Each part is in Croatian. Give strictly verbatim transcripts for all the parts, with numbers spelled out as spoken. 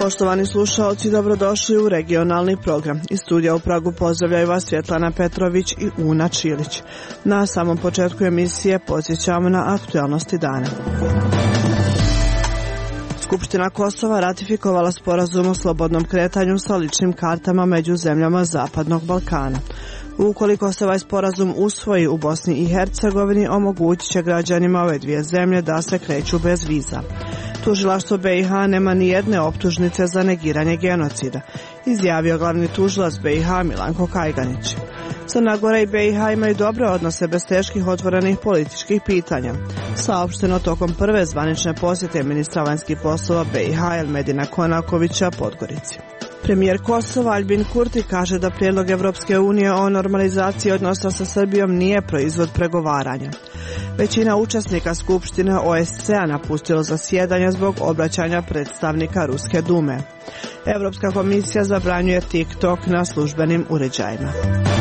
Poštovani slušaoci, dobrodošli u regionalni program. Iz studija u Pragu pozdravljaju vas Svjetlana Petrović i Una Čilić. Na samom početku emisije podsjećamo na aktualnosti dana. Skupština Kosova ratifikovala sporazum o slobodnom kretanju sa ličnim kartama među zemljama Zapadnog Balkana. Ukoliko se ovaj sporazum usvoji u Bosni i Hercegovini, omogućit će građanima ove dvije zemlje da se kreću bez viza. Tužilaštvo B i H nema ni jedne optužnice za negiranje genocida, izjavio glavni tužilac B i H Milanko Kajganić. Crna Gora i B i H imaju dobre odnose bez teških otvorenih političkih pitanja, saopšteno tokom prve zvanične posjete ministra vanjskih poslova B i H Elmedina Konakovića Podgorici. Premijer Kosova Aljbin Kurti kaže da prijedlog Evropske unije o normalizaciji odnosa sa Srbijom nije proizvod pregovaranja. Većina učesnika Skupštine O S C-a napustilo zasjedanje zbog obraćanja predstavnika Ruske dume. Europska komisija zabranjuje TikTok na službenim uređajima.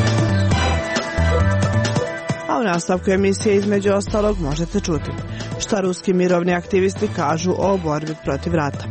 A u nastavku emisije između ostalog možete čuti šta ruski mirovni aktivisti kažu o borbi protiv rata.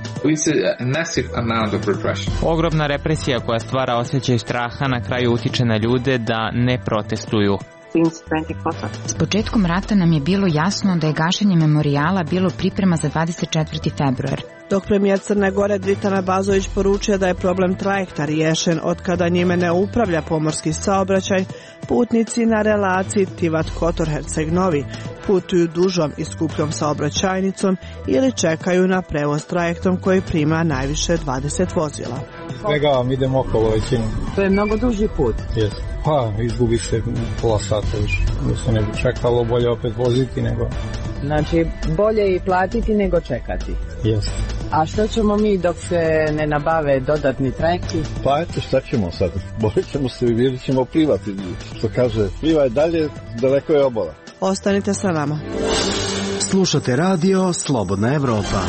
Ogromna represija koja stvara osjećaj straha na kraju utiče na ljude da ne protestuju. S početkom rata nam je bilo jasno da je gašenje memorijala bilo priprema za dvadeset četvrti februar. Dok premijer Crne Gore Dritan Abazović poručuje da je problem trajekta riješen od kada njime ne upravlja pomorski saobraćaj, putnici na relaciji Tivat-Kotor-Herceg-Novi putuju dužom i skupljom saobraćajnicom ili čekaju na prevoz trajektom koji prima najviše dvadeset vozila. Izbjegavam, idem okolo većinu. To je mnogo duži put. Yes. Pa, izgubi se pola sata više. Da se ne bi čekalo, bolje opet voziti nego... Znači, bolje i platiti nego čekati. Yes. A što ćemo mi dok se ne nabave dodatni trajekti? Pa eto, šta ćemo sad? Borit ćemo se i vidjet ćemo plivati. Što kaže, plivaj dalje, daleko je obala. Ostanite sa nama. Slušate radio Slobodna Evropa.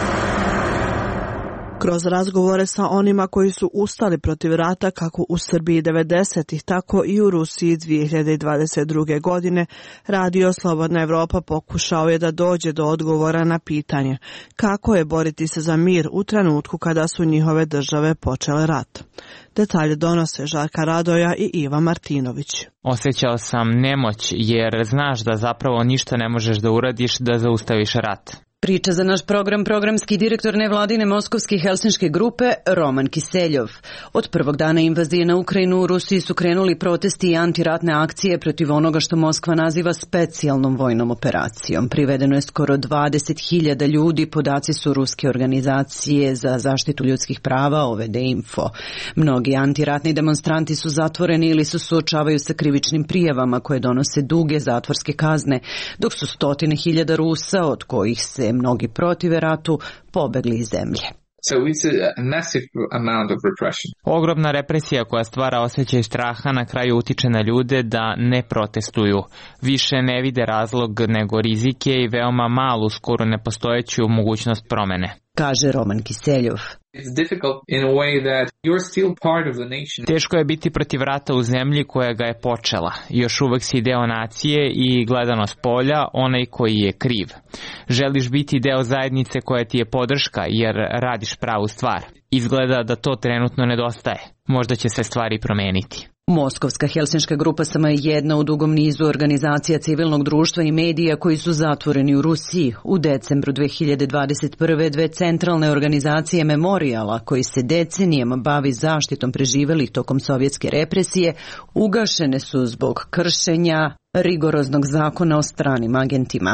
Kroz razgovore sa onima koji su ustali protiv rata kako u Srbiji devedesetih, tako i u Rusiji dvije hiljade dvadeset druge. godine, radio Slobodna Evropa pokušao je da dođe do odgovora na pitanje kako je boriti se za mir u trenutku kada su njihove države počele rat. Detalje donose Žarka Radoja i Iva Martinović. Osjećao sam nemoć jer znaš da zapravo ništa ne možeš da uradiš da zaustaviš rat. Priča za naš program programski direktor nevladine moskovske i helsinške grupe Roman Kiseljov. Od prvog dana invazije na Ukrajinu u Rusiji su krenuli protesti i antiratne akcije protiv onoga što Moskva naziva specijalnom vojnom operacijom. Privedeno je skoro dvadeset hiljada ljudi, podaci su ruske organizacije za zaštitu ljudskih prava O V D Info. Mnogi antiratni demonstranti su zatvoreni ili se suočavaju sa krivičnim prijavama koje donose duge zatvorske kazne, dok su stotine hiljada Rusa, od kojih se mnogi protive ratu, pobegli iz zemlje. So it's a massive amount of repression. Ogromna represija koja stvara osjećaj straha na kraju utiče na ljude da ne protestuju. Više ne vide razlog nego rizike i veoma malu, skoro nepostojeću mogućnost promene, kaže Roman Kiseljov. It's difficult in a way that you're still part of the nation. Teško je biti protiv rata u zemlji koja ga je počela. Još uvek si deo nacije i gledano s polja, onaj koji je kriv. Želiš biti deo zajednice koja ti je podrška jer radiš pravu stvar. Izgleda da to trenutno nedostaje. Možda će se stvari promeniti. Moskovska helsinška grupa samo je jedna u dugom nizu organizacija civilnog društva i medija koji su zatvoreni u Rusiji. U decembru dve hiljade dvadeset prve. dve centralne organizacije Memorijala, koji se decenijama bavi zaštitom preživelih tokom sovjetske represije, ugašene su zbog kršenja rigoroznog zakona o stranim agentima.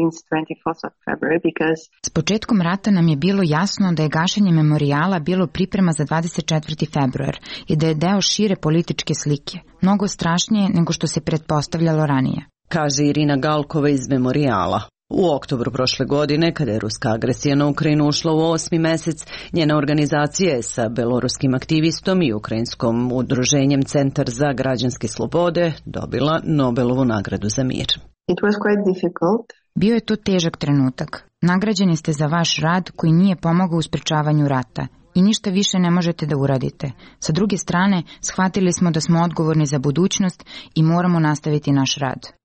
S početkom rata nam je bilo jasno da je gašenje memorijala bilo priprema za dvadeset četvrti februar i da je deo šire političke slike, mnogo strašnije nego što se pretpostavljalo ranije, kaže Irina Galkova iz Memorijala. U oktobru prošle godine, kada je ruska agresija na Ukrajinu ušla u osmi mesec, njena organizacija je sa beloruskim aktivistom i ukrajinskom udruženjem Centar za građanske slobode dobila Nobelovu nagradu za mir. It was quite difficult. Bio je to težak trenutak. Nagrađeni ste za vaš rad koji nije pomogao u sprečavanju rata i ništa više ne možete da uradite. Sa druge strane, shvatili smo da smo odgovorni za budućnost i moramo nastaviti naš rad.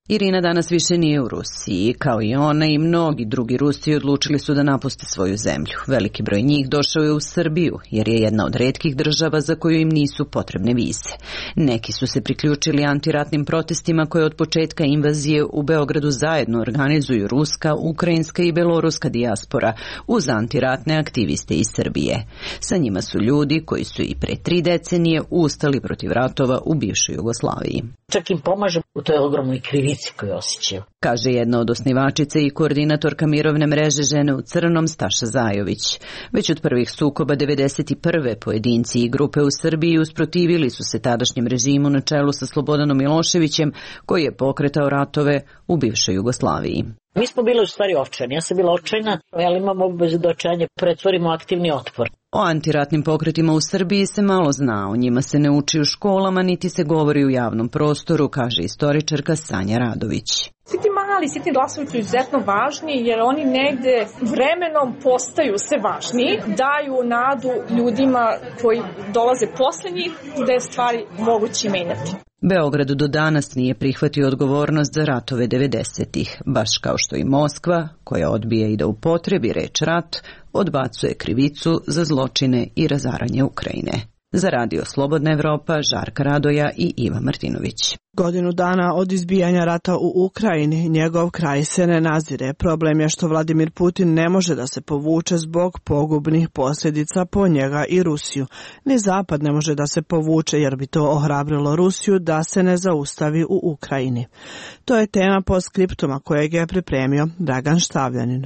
Irina danas više nije u Rusiji. Kao i ona i mnogi drugi Rusi odlučili su da napuste svoju zemlju. Veliki broj njih došao je u Srbiju, jer je jedna od retkih država za koju im nisu potrebne vize. Neki su se priključili antiratnim protestima koje od početka invazije u Beogradu zajedno organizuju ruska, ukrajinska i beloruska dijaspora uz antiratne aktiviste iz Srbije. Sa njima su ljudi koji su i pre tri decenije ustali protiv ratova u bivšoj Jugoslaviji. Čak im pomaže u toj ogromnoj krivici koju osjećaju. Kaže jedna od osnivačica i koordinatorka mirovne mreže Žene u crnom Staša Zajović. Već od prvih sukoba devedeset prve pojedinci i grupe u Srbiji usprotivili su se tadašnjem režimu na čelu sa Slobodanom Miloševićem, koji je pokretao ratove u bivšoj Jugoslaviji. Mi smo bili u stvari očajni. Ja sam bila očajna, ali imam obavezu da očajanje pretvorimo aktivni otpor. O antiratnim pokretima u Srbiji se malo zna, o njima se ne uči u školama, niti se govori u javnom prostoru, kaže istoričarka Sanja Radović. Svi ti mali, svi ti glasovi su izuzetno važni, jer oni negde vremenom postaju sve važniji, daju nadu ljudima koji dolaze posle njih da je stvari moguće menjati. Beograd do danas nije prihvatio odgovornost za ratove devedesetih, baš kao što i Moskva, koja odbija i da upotrebi reč rat, odbacuje krivicu za zločine i razaranje Ukrajine. Za Radio Slobodna Evropa, Žarka Radoja i Iva Martinović. Godinu dana od izbijanja rata u Ukrajini, njegov kraj se ne nazire. Problem je što Vladimir Putin ne može da se povuče zbog pogubnih posljedica po njega i Rusiju. Ni Zapad ne može da se povuče jer bi to ohrabrilo Rusiju da se ne zaustavi u Ukrajini. To je tema postskriptuma kojeg je pripremio Dragan Štavljanin.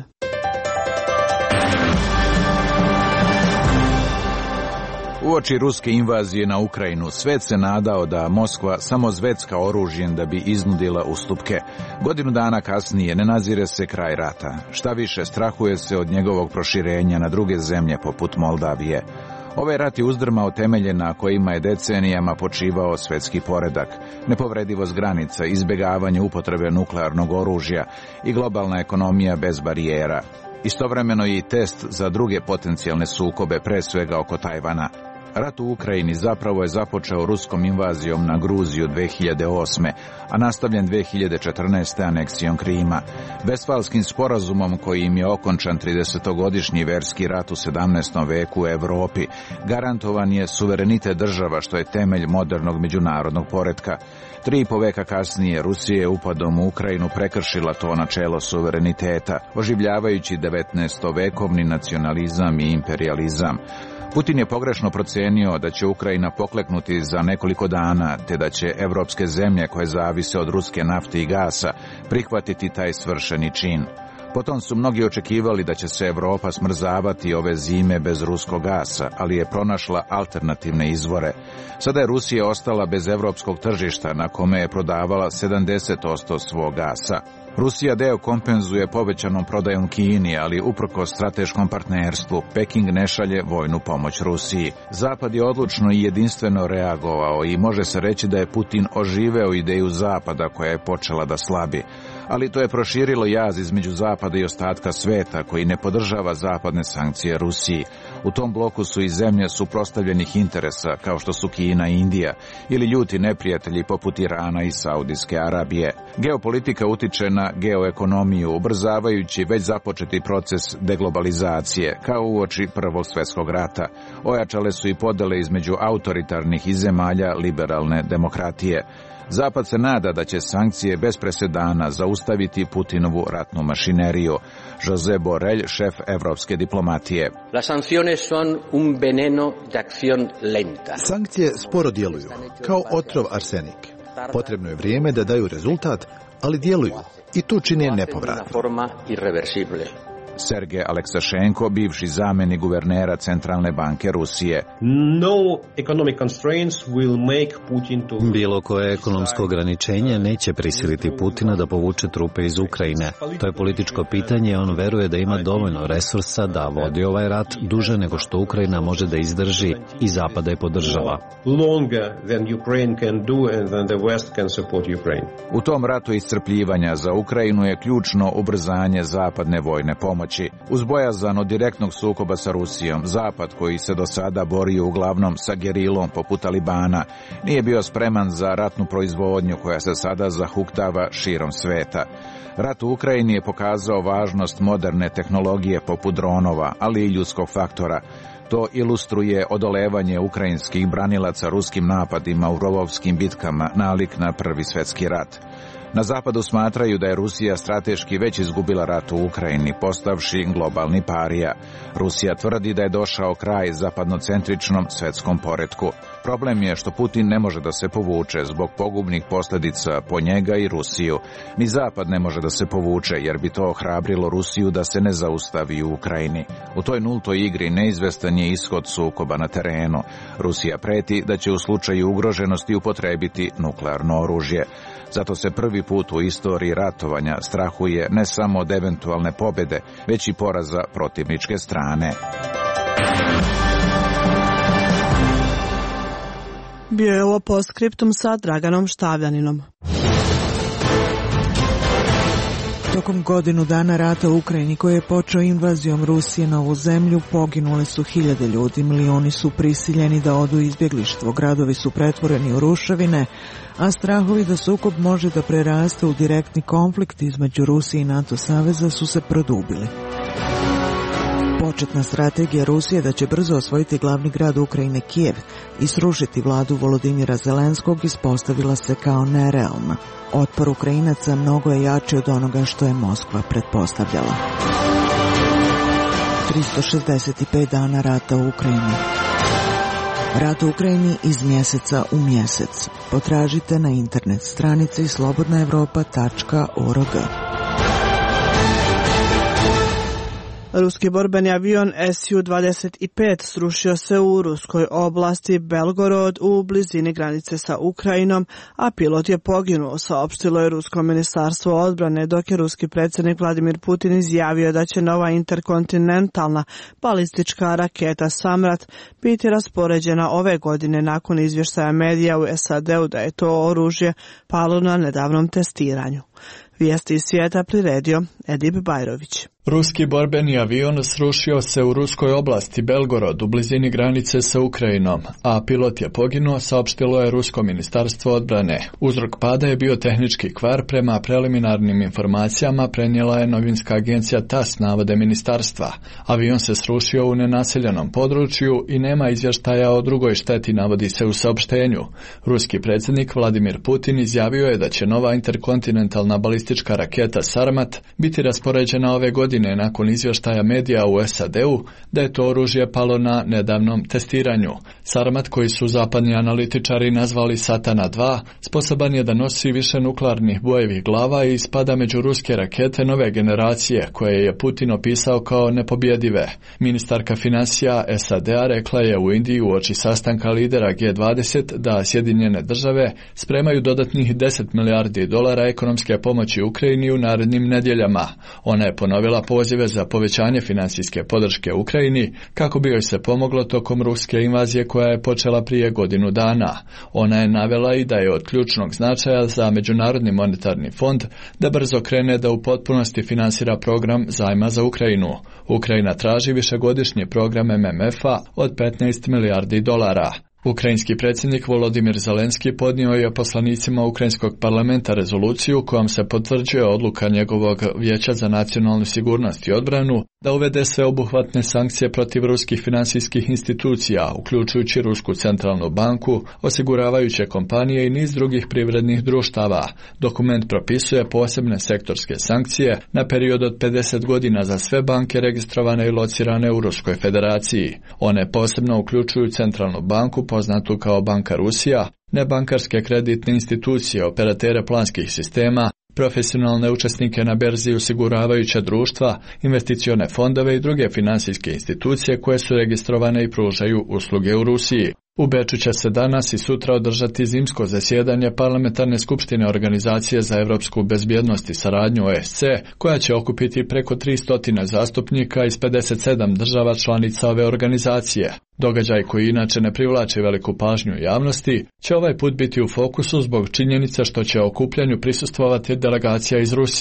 Uoči ruske invazije na Ukrajinu, svet se nadao da Moskva samo zvecka oružjem da bi iznudila ustupke. Godinu dana kasnije ne nazire se kraj rata. Šta više, strahuje se od njegovog proširenja na druge zemlje poput Moldavije. Ovaj rat je uzdrmao temelje na kojima je decenijama počivao svetski poredak, nepovredivost granica, izbjegavanje upotrebe nuklearnog oružja i globalna ekonomija bez barijera. Istovremeno je i test za druge potencijalne sukobe, pre svega oko Tajvana. Rat u Ukrajini zapravo je započeo ruskom invazijom na Gruziju dve hiljade osme, a nastavljen dve hiljade četrnaeste. aneksijom Krima. Vestfalskim sporazumom kojim je okončan tridesetogodišnji verski rat u sedamnaestom veku u Evropi, garantovan je suverenitet država što je temelj modernog međunarodnog poretka. Tri i po veka kasnije Rusija je upadom u Ukrajinu prekršila to načelo suvereniteta, oživljavajući devetnaestovekovni nacionalizam i imperializam. Putin je pogrešno procenio da će Ukrajina pokleknuti za nekoliko dana, te da će evropske zemlje koje zavise od ruske nafte i gasa prihvatiti taj svršeni čin. Potom su mnogi očekivali da će se Evropa smrzavati ove zime bez ruskog gasa, ali je pronašla alternativne izvore. Sada je Rusija ostala bez evropskog tržišta na kome je prodavala sedamdeset posto svog gasa. Rusija deo kompenzuje povećanom prodajom Kini, ali uprkos strateškom partnerstvu, Peking ne šalje vojnu pomoć Rusiji. Zapad je odlučno i jedinstveno reagovao i može se reći da je Putin oživeo ideju Zapada koja je počela da slabi. Ali to je proširilo jaz između Zapada i ostatka sveta koji ne podržava zapadne sankcije Rusiji. U tom bloku su i zemlje suprotstavljenih interesa kao što su Kina i Indija ili ljuti neprijatelji poput Irana i Saudijske Arabije. Geopolitika utiče na geoekonomiju, ubrzavajući već započeti proces deglobalizacije, kao uoči Prvog svjetskog rata. Ojačale su i podele između autoritarnih i zemalja liberalne demokratije. Zapad se nada da će sankcije bez presedana zaustaviti Putinovu ratnu mašineriju. José Borrell, šef evropske diplomatije. Las sanciones son un veneno de acción lenta. Sankcije sporo djeluju, kao otrov arsenik. Potrebno je vrijeme da daju rezultat, ali djeluju i to čine nepovratno. Sergej Aleksašenko, bivši zamjenik guvernera Centralne banke Rusije. No economic constraints will make Putin to... Bilo koje ekonomsko ograničenje neće prisiliti Putina da povuče trupe iz Ukrajine. To je političko pitanje i on veruje da ima dovoljno resursa da vodi ovaj rat duže nego što Ukrajina može da izdrži i Zapada je podržava. Longer than Ukraine can do and than the West can support Ukraine. U tom ratu iscrpljivanja za Ukrajinu je ključno ubrzanje zapadne vojne pomoći. pomoći. Uz bojazan od direktnog sukoba sa Rusijom, Zapad, koji se do sada borio uglavnom sa gerilom poput Talibana, nije bio spreman za ratnu proizvodnju koja se sada zahuktava širom sveta. Rat u Ukrajini je pokazao važnost moderne tehnologije poput dronova, ali i ljudskog faktora. To ilustruje odolevanje ukrajinskih branilaca ruskim napadima u rovovskim bitkama nalik na Prvi svjetski rat. Na zapadu smatraju da je Rusija strateški već izgubila rat u Ukrajini, postavši globalni parija. Rusija tvrdi da je došao kraj zapadnocentričnom svetskom poretku. Problem je što Putin ne može da se povuče zbog pogubnih posljedica po njega i Rusiju. Ni Zapad ne može da se povuče jer bi to ohrabrilo Rusiju da se ne zaustavi u Ukrajini. U toj nultoj igri neizvestan je ishod sukoba na terenu. Rusija preti da će u slučaju ugroženosti upotrebiti nuklearno oružje. Zato se prvi put u istoriji ratovanja strahuje ne samo od eventualne pobjede, već i poraza protivničke strane. Bio je ovo postskriptum sa Draganom Štavljaninom. Tokom godinu dana rata u Ukrajini koji je počeo invazijom Rusije na ovu zemlju, poginule su hiljade ljudi, milioni su prisiljeni da odu izbjeglištvo, gradovi su pretvoreni u ruševine, a strahovi da sukob može da preraste u direktni konflikt između Rusije i NATO saveza su se produbili. Početna strategija Rusije da će brzo osvojiti glavni grad Ukrajine Kijev i srušiti vladu Volodimira Zelenskog ispostavila se kao nerealna. Otpor Ukrajinaca mnogo je jači od onoga što je Moskva pretpostavljala. tristo šezdeset pet dana rata u Ukrajini. Rat u Ukrajini iz mjeseca u mjesec. Potražite na internet stranici slobodna evropa tačka org. Ruski borbeni avion S U dvadeset pet srušio se u ruskoj oblasti Belgorod u blizini granice sa Ukrajinom, a pilot je poginuo, saopštilo je Rusko ministarstvo odbrane, dok je ruski predsjednik Vladimir Putin izjavio da će nova interkontinentalna balistička raketa Samrat biti raspoređena ove godine nakon izvještaja medija u S A D-u da je to oružje palo na nedavnom testiranju. Vijesti iz svijeta priredio Edip Bajrović. Ruski borbeni avion srušio se u ruskoj oblasti Belgorod u blizini granice sa Ukrajinom, a pilot je poginuo, saopštilo je Rusko ministarstvo odbrane. Uzrok pada je bio tehnički kvar, prema preliminarnim informacijama prenijela je novinska agencija T A S, navode ministarstva. Avion se srušio u nenaseljenom području i nema izvještaja o drugoj šteti, navodi se u saopštenju. Ruski predsjednik Vladimir Putin izjavio je da će nova interkontinentalna balistička raketa Sarmat biti raspoređena ove godine nakon izvještaja medija u S A D-u da je to oružje palo na nedavnom testiranju. Sarmat, koji su zapadni analitičari nazvali Satana dva, sposoban je da nosi više nuklearnih bojevih glava i spada među ruske rakete nove generacije, koje je Putin opisao kao nepobjedive. Ministarka financija S A D-a rekla je u Indiji uoči sastanka lidera G dvadeset da Sjedinjene države spremaju dodatnih deset milijardi dolara ekonomske pomoći Ukrajini u narednim nedjeljama. Ona je ponovila pozive za povećanje financijske podrške Ukrajini kako bi joj se pomoglo tokom ruske invazije koja je počela prije godinu dana. Ona je navela i da je od ključnog značaja za Međunarodni monetarni fond da brzo krene da u potpunosti finansira program zajma za Ukrajinu. Ukrajina traži višegodišnji program M M F-a od petnaest milijardi dolara. Ukrajinski predsjednik Volodimir Zelenski podnio je poslanicima Ukrajinskog parlamenta rezoluciju kojom se potvrđuje odluka njegovog Vijeća za nacionalnu sigurnost i odbranu da uvede sveobuhvatne sankcije protiv ruskih financijskih institucija, uključujući Rusku centralnu banku, osiguravajuće kompanije i niz drugih privrednih društava. Dokument propisuje posebne sektorske sankcije na period od pedeset godina za sve banke registrovane i locirane u Ruskoj federaciji. One posebno uključuju centralnu banku, poznatu kao Banka Rusija, nebankarske kreditne institucije, operatere planskih sistema, profesionalne učesnike na berzi, osiguravajuća društva, investicione fondove i druge financijske institucije koje su registrovane i pružaju usluge u Rusiji. U Beču će se danas i sutra održati zimsko zasjedanje Parlamentarne skupštine Organizacije za evropsku bezbjednost i saradnju O S C, koja će okupiti preko tristo zastupnika iz pedeset sedam država članica ove organizacije. Događaj koji inače ne privlači veliku pažnju javnosti će ovaj put biti u fokusu zbog činjenice što će okupljanju prisustvovati delegacija iz Rusije.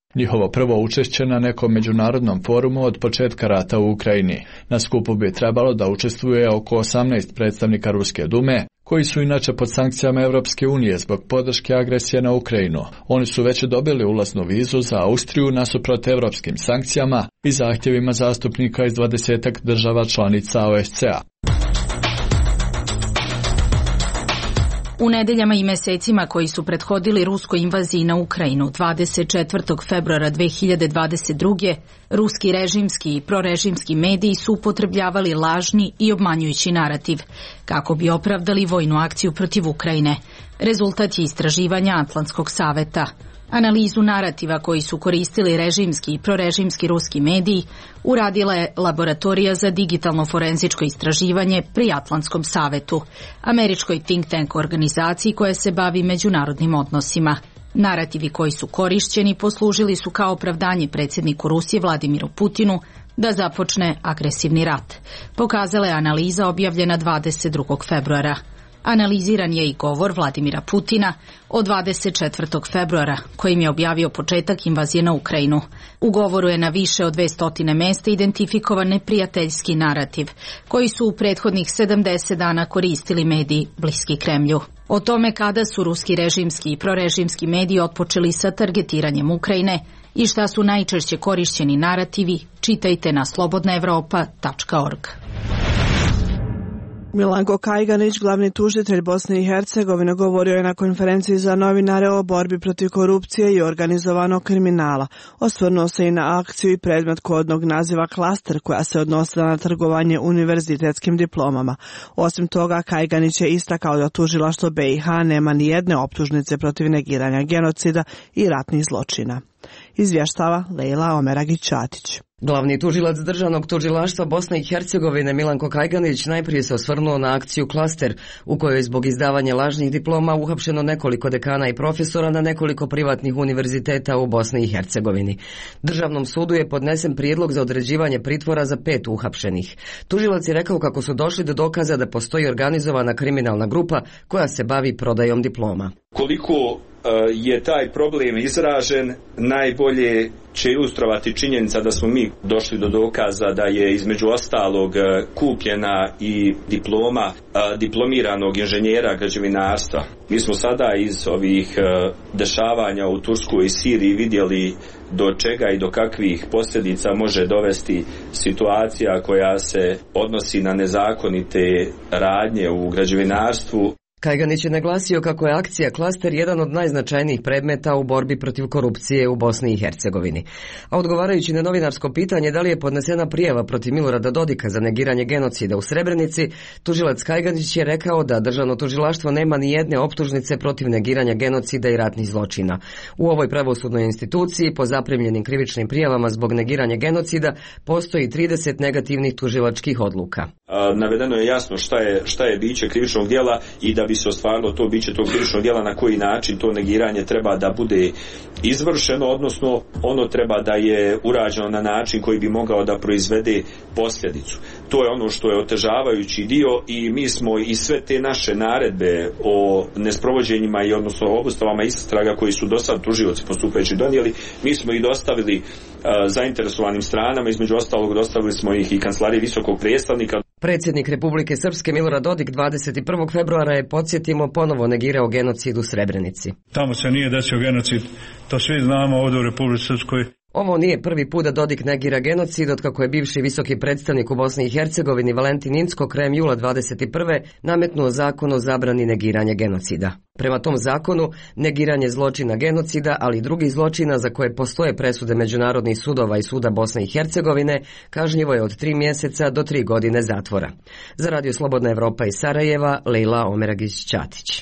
Njihovo prvo učešće na nekom međunarodnom forumu od početka rata u Ukrajini. Na skupu bi trebalo da učestvuje oko osamnaest predstavnika Ruske dume, koji su inače pod sankcijama Evropske unije zbog podrške agresije na Ukrajinu. Oni su već dobili ulaznu vizu za Austriju nasuprot evropskim sankcijama i zahtjevima zastupnika iz dvadesetak država članica O S C A. U nedeljama i mesecima koji su prethodili ruskoj invaziji na Ukrajinu dvadeset četvrtog februara dve hiljade dvadeset druge. ruski režimski i prorežimski mediji su upotrebljavali lažni i obmanjujući narativ kako bi opravdali vojnu akciju protiv Ukrajine. Rezultat je istraživanja Atlantskog saveta. Analizu narativa koji su koristili režimski i prorežimski ruski mediji uradila je Laboratorija za digitalno forenzičko istraživanje pri Atlantskom savetu, američkoj think tank organizaciji koja se bavi međunarodnim odnosima. Narativi koji su korišćeni poslužili su kao opravdanje predsjedniku Rusije Vladimiru Putinu da započne agresivni rat, pokazala je analiza objavljena dvadeset drugog februara. Analiziran je i govor Vladimira Putina od dvadeset četvrtog februara, kojim je objavio početak invazije na Ukrajinu. U govoru je na više od dvesta mesta identifikovan neprijateljski narativ, koji su u prethodnih sedamdeset dana koristili mediji bliski Kremlju. O tome kada su ruski režimski i prorežimski mediji otpočeli sa targetiranjem Ukrajine i šta su najčešće korišćeni narativi, čitajte na slobodna evropa tačka org. Milanko Kajganić, glavni tužitelj Bosne i Hercegovine, govorio je na konferenciji za novinare o borbi protiv korupcije i organizovanog kriminala. Osvrnuo se i na akciju i predmet kodnog naziva Klaster, koja se odnosila na trgovanje univerzitetskim diplomama. Osim toga, Kajganić je istakao da tužilaštvo B i H nema ni jedne optužnice protiv negiranja genocida i ratnih zločina. Izvještava Lejla Omeragić-Ćatić. Glavni tužilac Državnog tužilaštva Bosne i Hercegovine Milanko Kajganić najprije se osvrnuo na akciju Klaster, u kojoj je zbog izdavanja lažnih diploma uhapšeno nekoliko dekana i profesora na nekoliko privatnih univerziteta u Bosni i Hercegovini. Državnom sudu je podnesen prijedlog za određivanje pritvora za pet uhapšenih. Tužilac je rekao kako su došli do dokaza da postoji organizovana kriminalna grupa koja se bavi prodajom diploma. Koliko je taj problem izražen, najbolje će ilustrovati činjenica da smo mi došli do dokaza da je između ostalog kupljena i diploma diplomiranog inženjera građevinarstva. Mi smo sada iz ovih dešavanja u Turskoj i Siriji vidjeli do čega i do kakvih posljedica može dovesti situacija koja se odnosi na nezakonite radnje u građevinarstvu. Kajganić je naglasio kako je akcija Klaster jedan od najznačajnijih predmeta u borbi protiv korupcije u Bosni i Hercegovini. A odgovarajući na novinarsko pitanje da li je podnesena prijava protiv Milorada Dodika za negiranje genocida u Srebrenici, tužilac Kajganić je rekao da državno tužilaštvo nema ni jedne optužnice protiv negiranja genocida i ratnih zločina. U ovoj pravosudnoj instituciji po zaprimljenim krivičnim prijavama zbog negiranja genocida postoji trideset negativnih tužilačkih odluka. A, navedeno je jasno šta je, šta je biće krivičnog djela i da bi se ostvarilo to biće tog krivičnog djela, na koji način to negiranje treba da bude izvršeno, odnosno ono treba da je urađeno na način koji bi mogao da proizvede posljedicu. To je ono što je otežavajući dio i mi smo i sve te naše naredbe o nesprovođenjima i odnosno obustavama istraga koji su do sad tužioci postupajući donijeli, mi smo ih dostavili uh, zainteresovanim stranama, između ostalog dostavili smo ih i kancelariji visokog predstavnika. Predsjednik Republike Srpske Milorad Dodik dvadeset prvog februara je, podsjetimo, ponovo negirao genocid u Srebrenici. Tamo se nije desio genocid, to svi znamo ovdje u Republici Srpskoj. Ovo nije prvi put da Dodik negira genocid od kako je bivši visoki predstavnik u Bosni i Hercegovini Valentin Incko krajem jula dvadeset prve nametnuo zakon o zabrani negiranja genocida. Prema tom zakonu, negiranje zločina genocida, ali i drugih zločina za koje postoje presude međunarodnih sudova i suda Bosne i Hercegovine, kažnjivo je od tri mjeseca do tri godine zatvora. Za Radio Slobodna Evropa iz Sarajeva, Lejla Omeragić-Ćatić.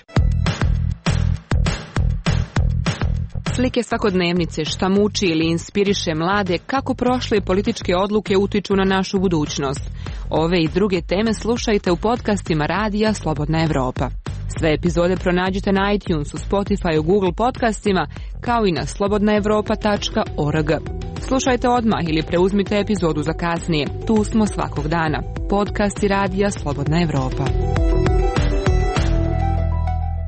Slike svakodnevnice, šta muči ili inspiriše mlade, kako prošle političke odluke utiču na našu budućnost. Ove i druge teme slušajte u podcastima Radija Slobodna Evropa. Sve epizode pronađite na iTunesu, Spotify, Google podcastima, kao i na slobodna evropa tačka org. Slušajte odmah ili preuzmite epizodu za kasnije. Tu smo svakog dana. Podcasti Radija Slobodna Evropa.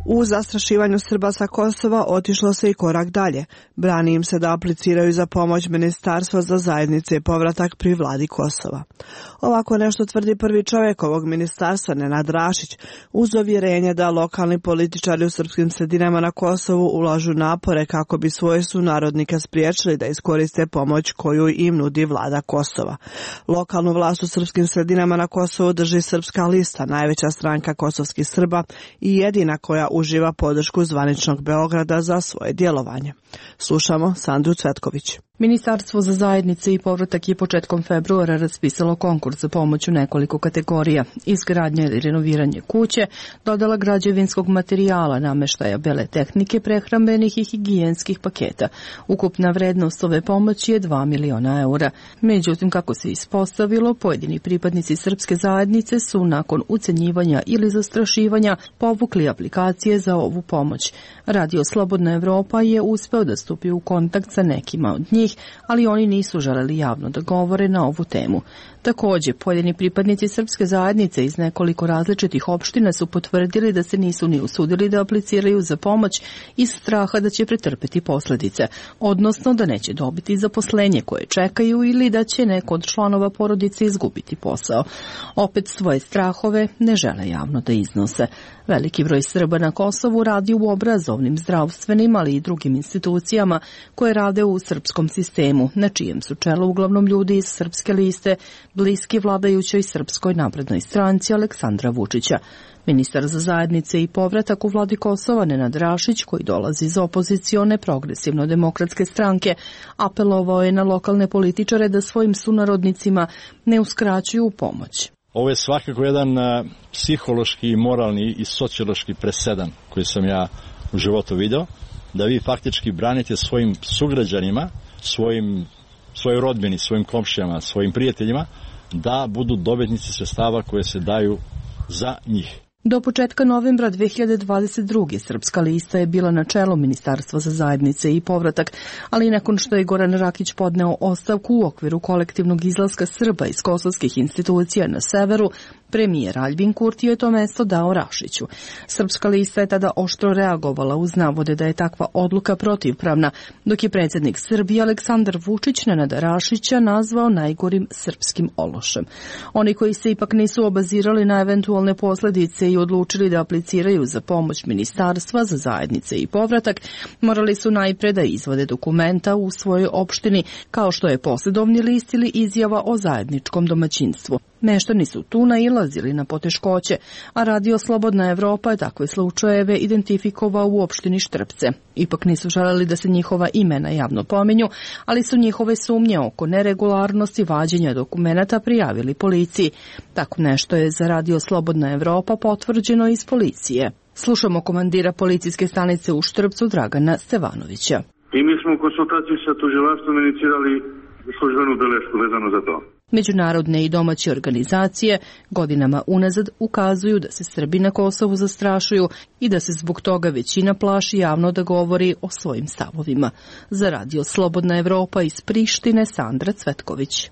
U zastrašivanju Srba sa Kosova otišlo se i korak dalje. Brani im se da apliciraju za pomoć Ministarstva za zajednice i povratak pri vladi Kosova. Ovako nešto tvrdi prvi čovjek ovog ministarstva, Nenad Rašić, uz ovjerenje da lokalni političari u srpskim sredinama na Kosovu ulažu napore kako bi svoje sunarodnike spriječili da iskoriste pomoć koju im nudi vlada Kosova. Lokalnu vlast u srpskim sredinama na Kosovu drži Srpska lista, najveća stranka kosovskih Srba i jedina koja uživa podršku zvaničnog Beograda za svoje djelovanje. Slušamo Sandru Cvetković. Ministarstvo za zajednice i povratak je početkom februara raspisalo konkurs za pomoć u nekoliko kategorija: izgradnja ili renoviranje kuće, dodala građevinskog materijala, namještaja, bele tehnike, prehrambenih i higijenskih paketa. Ukupna vrednost ove pomoći je dva miliona eura. Međutim, kako se ispostavilo, pojedini pripadnici srpske zajednice su nakon ucenjivanja ili zastrašivanja povukli aplikacije za ovu pomoć. Radio Slobodna Evropa je uspeo da stupi u kontakt sa nekima od njih, ali oni nisu želeli javno da govore na ovu temu. Također, pojedini pripadnici srpske zajednice iz nekoliko različitih opština su potvrdili da se nisu ni usudili da apliciraju za pomoć iz straha da će pretrpeti posljedice, odnosno da neće dobiti zaposlenje koje čekaju ili da će neko od članova porodice izgubiti posao. Opet svoje strahove ne žele javno da iznose. Veliki broj Srba na Kosovu radi u obrazovnim, zdravstvenim, ali i drugim institucijama koje rade u srpskom sistemu, na čijem su čelu uglavnom ljudi iz Srpske liste, bliski vladajućoj Srpskoj naprednoj stranci Aleksandra Vučića. Ministar za zajednice i povratak u vladi Kosova Nenad Rašić, koji dolazi iz opozicione progresivno-demokratske stranke, apelovao je na lokalne političare da svojim sunarodnicima ne uskraćuju pomoć. Ovo je svakako jedan psihološki, moralni i sociološki presedan koji sam ja u životu video, da vi faktički branite svojim sugrađanima, svojim, svojoj rodbini, svojim komšijama, svojim prijateljima, da budu dobitnici sredstava koje se daju za njih. Do početka novembra dve hiljade dvadeset druge. Srpska lista je bila na čelu Ministarstva za zajednice i povratak, ali nakon što je Goran Rakić podneo ostavku u okviru kolektivnog izlaska Srba iz kosovskih institucija na severu, premijer Aljbin Kurti je to mesto dao Rašiću. Srpska lista je tada oštro reagovala uz navode da je takva odluka protivpravna, dok je predsjednik Srbije Aleksandar Vučić Nenada Rašića nazvao najgorim srpskim ološem. Oni koji se ipak nisu obazirali na eventualne posljedice i odlučili da apliciraju za pomoć Ministarstva za zajednice i povratak, morali su najpre da izvode dokumenta u svojoj opštini, kao što je posjedovni list ili izjava o zajedničkom domaćinstvu. Meštani su tu nailazili na poteškoće, a Radio Slobodna Evropa je takve slučajeve identifikovao u opštini Štrpce. Ipak nisu želeli da se njihova imena javno pominju, ali su njihove sumnje oko neregularnosti vađenja dokumenata prijavili policiji. Tako nešto je za Radio Slobodna Evropa potvrđeno iz policije. Slušamo komandira policijske stanice u Štrpcu Dragana Stevanovića. I mi smo u konsultaciji sa tužilaštvom inicirali službenu belešku vezano za to. Međunarodne i domaće organizacije godinama unazad ukazuju da se Srbi na Kosovu zastrašuju i da se zbog toga većina plaši javno da govori o svojim stavovima. Za Radio Slobodna Evropa iz Prištine, Sandra Cvetković.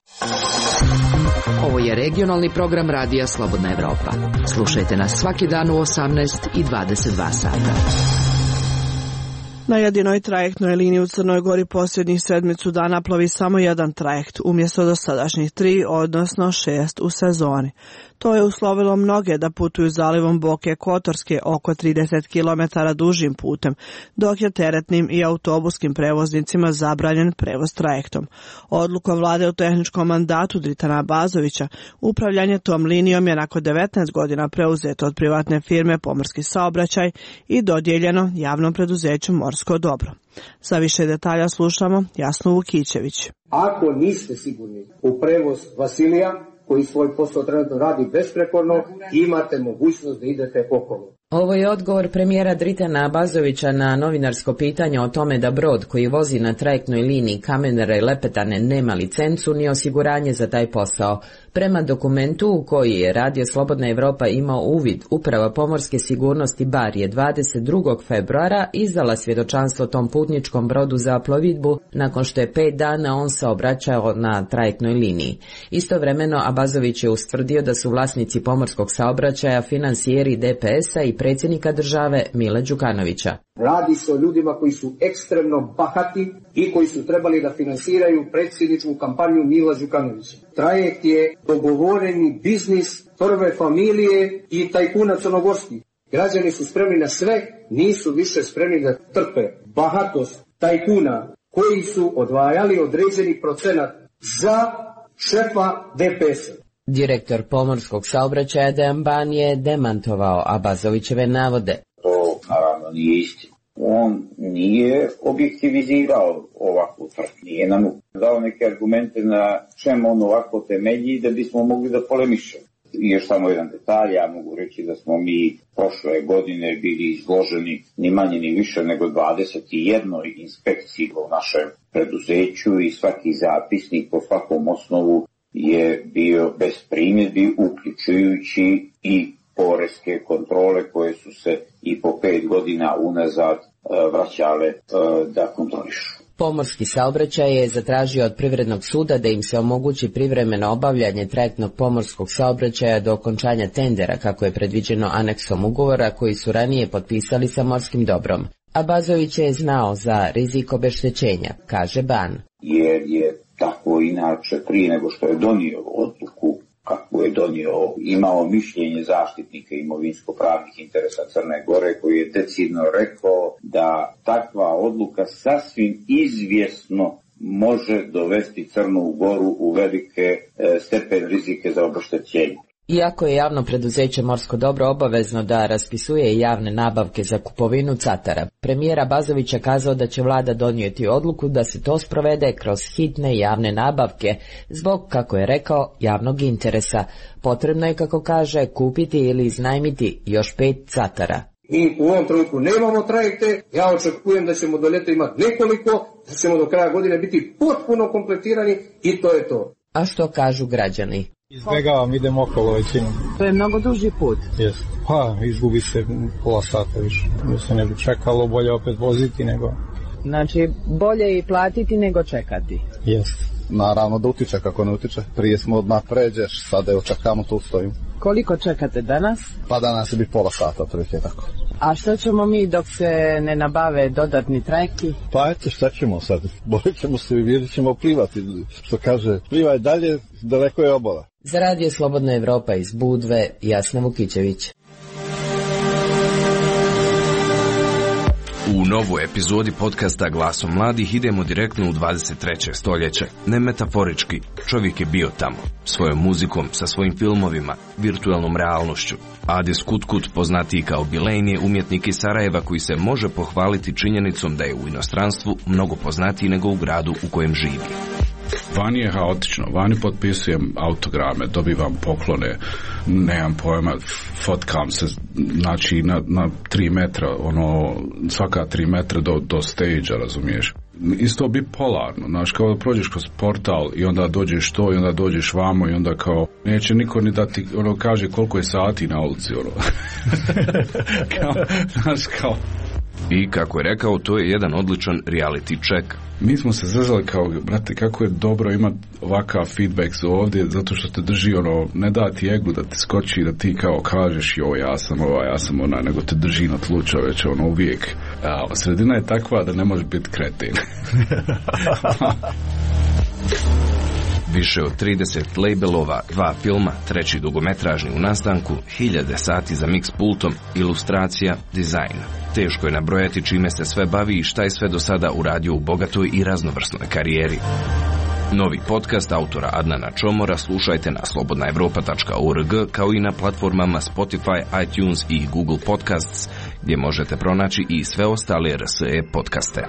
Ovo je regionalni program Radija Slobodna Evropa. Slušajte nas svaki dan u osamnaest i dvadeset dva sata. Na jedinoj trajektnoj liniji u Crnoj Gori posljednjih sedmicu dana plovi samo jedan trajekt, umjesto dosadašnjih tri, odnosno šest u sezoni. To je uslovilo mnoge da putuju zalivom Boke Kotorske oko trideset kilometara dužim putem, dok je teretnim i autobuskim prevoznicima zabranjen prevoz trajektom. Odlukom vlade u tehničkom mandatu Dritana Bazovića, upravljanje tom linijom je nakon devetnaest godina preuzeto od privatne firme Pomorski saobraćaj i dodijeljeno javnom preduzeću Morsko dobro. Za više detalja slušamo Jasnu Vukićević. Ako niste sigurni u prevoz Vasilija, koji svoj posao trenutno radi besprekorno, imate mogućnost da idete okolo. Ovo je odgovor premijera Dritana Bazovića na novinarsko pitanje o tome da brod koji vozi na trajektnoj liniji Kamenera i Lepetane nema licencu ni osiguranje za taj posao. Prema dokumentu u koji je Radio Slobodna Evropa imao uvid, Uprava pomorske sigurnosti Bar je dvadeset drugog februara izdala svjedočanstvo tom putničkom brodu za plovidbu nakon što je pet dana on saobraćao na trajektnoj liniji. Istovremeno Abazović je ustvrdio da su vlasnici pomorskog saobraćaja finansijeri D P S-a i predsjednika države Mila Đukanovića. Radi se o ljudima koji su ekstremno bahati i koji su trebali da finansiraju predsjedničku kampanju Mila Đukanovića. Trajekt je dogovoreni biznis prve familije i tajkuna crnogorskih. Građani su spremni na sve, nisu više spremni da trpe bahatost tajkuna koji su odvajali određeni procenat za šefa D P S-a. Direktor pomorskog saobraćaja Dejan Ban je demantovao Abazovićeve navode. To naravno nije istina. On nije objektivizirao ovakvu tvrdnju, nije nam dao neke argumente na čemu on ovako temelji da bismo mogli da polemišemo. I još samo jedan detalj, ja mogu reći da smo mi prošle godine bili izloženi ni manje ni više nego dvadeset jednoj inspekciji u našem preduzeću i svaki zapisnik po svakom osnovu je bio bez primjedbi, uključujući i poreske kontrole koje su se i po pet godina unazad vraćale da kontrolišu. Pomorski saobraćaj je zatražio od Privrednog suda da im se omogući privremeno obavljanje trajektnog pomorskog saobraćaja do okončanja tendera, kako je predviđeno aneksom ugovora koji su ranije potpisali sa Morskim dobrom. Abazović je znao za rizik obeštećenja, kaže Ban. Jer je tako inače prije nego što je donio odluku kako je donio, imao mišljenje zaštitnika imovinsko-pravnih interesa Crne Gore koji je decidno rekao da takva odluka sasvim izvjesno može dovesti Crnu Goru u velike e, stepen rizike za obeštećenje. Iako je javno preduzeće Morsko dobro obavezno da raspisuje javne nabavke za kupovinu catara, premijer Abazović kazao da će vlada donijeti odluku da se to sprovede kroz hitne javne nabavke, zbog, kako je rekao, javnog interesa. Potrebno je, kako kaže, kupiti ili iznajmiti još pet catara. Mi u ovom trenutku nemamo trajekte, ja očekujem da ćemo do ljeta imati nekoliko, da ćemo do kraja godine biti potpuno kompletirani i to je to. A što kažu građani? Izbjegavam, idem okolo većinom. To je mnogo duži put. Jes. Pa, izgubi se pola sata više. Da se ne bi čekalo, bolje opet voziti nego... Znači, bolje i platiti nego čekati. Jes. Naravno da utiče, kako ne utiče. Prije smo odmah pređeš, sada je očekamo, tu stojim. Koliko čekate danas? Pa danas je bi pola sata, otprilike tako. A što ćemo mi dok se ne nabave dodatni trajekti? Pa eto, šta ćemo sad? Borit ćemo se i vidjet ćemo plivati. Što kaže, plivaj dalje, daleko je obala. Za Radio Slobodna Evropa iz Budve, Jasna Vukićević. U novoj epizodi podcasta Glasom mladih idemo direktno u dvadeset treće stoljeće. Ne metaforički, čovjek je bio tamo. Svojom muzikom, sa svojim filmovima, virtualnom realnošću. Adis Kutkut, poznatiji kao Bilejn, je umjetnik iz Sarajeva koji se može pohvaliti činjenicom da je u inostranstvu mnogo poznatiji nego u gradu u kojem živi. Vani je haotično, vani potpisujem autograme, dobivam poklone, nemam pojma, fotkam se, znači na, na tri metra, ono, svaka tri metra do, do stage-a, razumiješ. Isto bi polarno, znaš, kao da prođeš kroz portal i onda dođeš to i onda dođeš vamo i onda kao, neće niko ni da ti, ono, kaže koliko je sati na ulici, ono. kao, znaš, kao... I, kako je rekao, to je jedan odličan reality check. Mi smo se zezali kao, brate, kako je dobro imati ovakav feedback ovdje, zato što te drži, ono, ne da ti egu da ti skoči, da ti kao kažeš, joj, ja sam ova, ja sam ona, nego te drži na tlu, čoveče, ono, uvijek. A sredina je takva da ne može biti kreten. Više od trideset labelova, dva filma, treći dugometražni u nastanku, hiljade sati za mix pultom, ilustracija, dizajn. Teško je nabrojati čime se sve bavi i šta je sve do sada uradio u bogatoj i raznovrsnoj karijeri. Novi podcast autora Adnana Čomora slušajte na slobodna evropa tačka org kao i na platformama Spotify, iTunes i Google Podcasts, gdje možete pronaći i sve ostale R S E podcaste.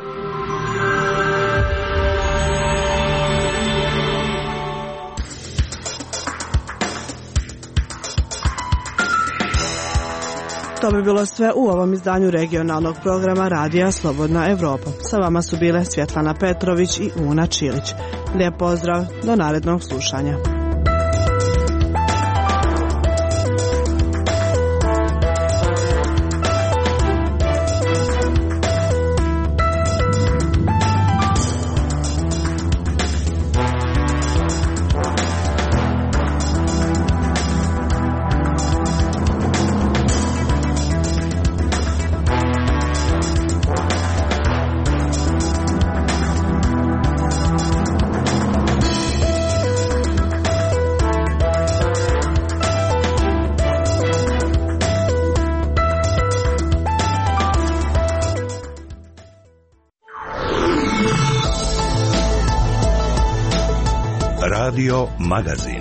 To bi bilo sve u ovom izdanju regionalnog programa Radija Slobodna Evropa. Sa vama su bile Svjetlana Petrović i Una Čilić. Lijep pozdrav, do narednog slušanja. Radio Magazin.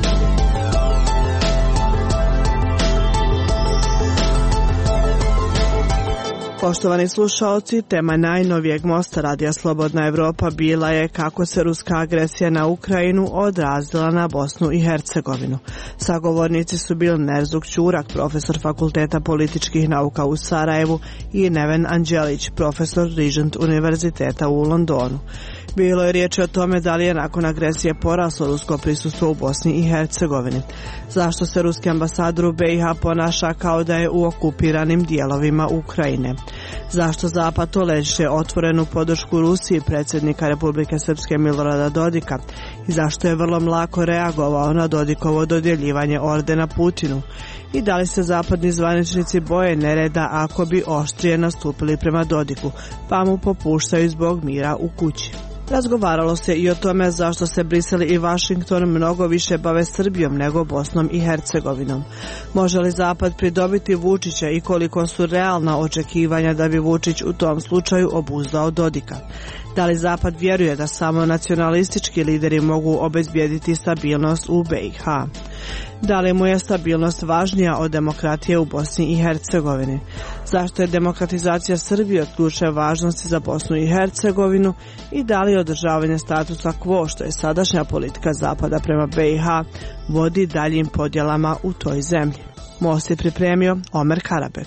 Poštovani slušaoci, tema najnovijeg mosta Radija Slobodna Evropa bila je kako se ruska agresija na Ukrajinu odrazila na Bosnu i Hercegovinu. Sagovornici su bili Nerzuk Ćurak, profesor Fakulteta političkih nauka u Sarajevu, i Neven Anđelić, profesor Regent univerziteta u Londonu. Bilo je riječi o tome da li je nakon agresije poraslo rusko prisustvo u Bosni i Hercegovini. Zašto se ruski ambasador u B i H ponaša kao da je u okupiranim dijelovima Ukrajine? Zašto Zapad toleže otvorenu podršku Rusiji predsjednika Republike Srpske Milorada Dodika? I zašto je vrlo mlako reagovao na Dodikovo dodjeljivanje ordena Putinu? I da li se zapadni zvaničnici boje nereda ako bi oštrije nastupili prema Dodiku, pa mu popuštaju zbog mira u kući? Razgovaralo se i o tome zašto se Brisel i Washington mnogo više bave Srbijom nego Bosnom i Hercegovinom. Može li Zapad pridobiti Vučića i koliko su realna očekivanja da bi Vučić u tom slučaju obuzdao Dodika? Da li Zapad vjeruje da samo nacionalistički lideri mogu obezbijediti stabilnost u B i H? Da li mu je stabilnost važnija od demokratije u Bosni i Hercegovini? Zašto je demokratizacija Srbije od ključne važnosti za Bosnu i Hercegovinu? I da li održavanje statusa quo, što je sadašnja politika Zapada prema B i H, vodi daljim podjelama u toj zemlji? Most je pripremio Omer Karabek.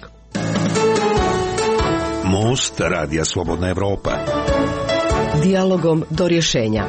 Most Radija Slobodna Evropa. Dijalogom do rješenja.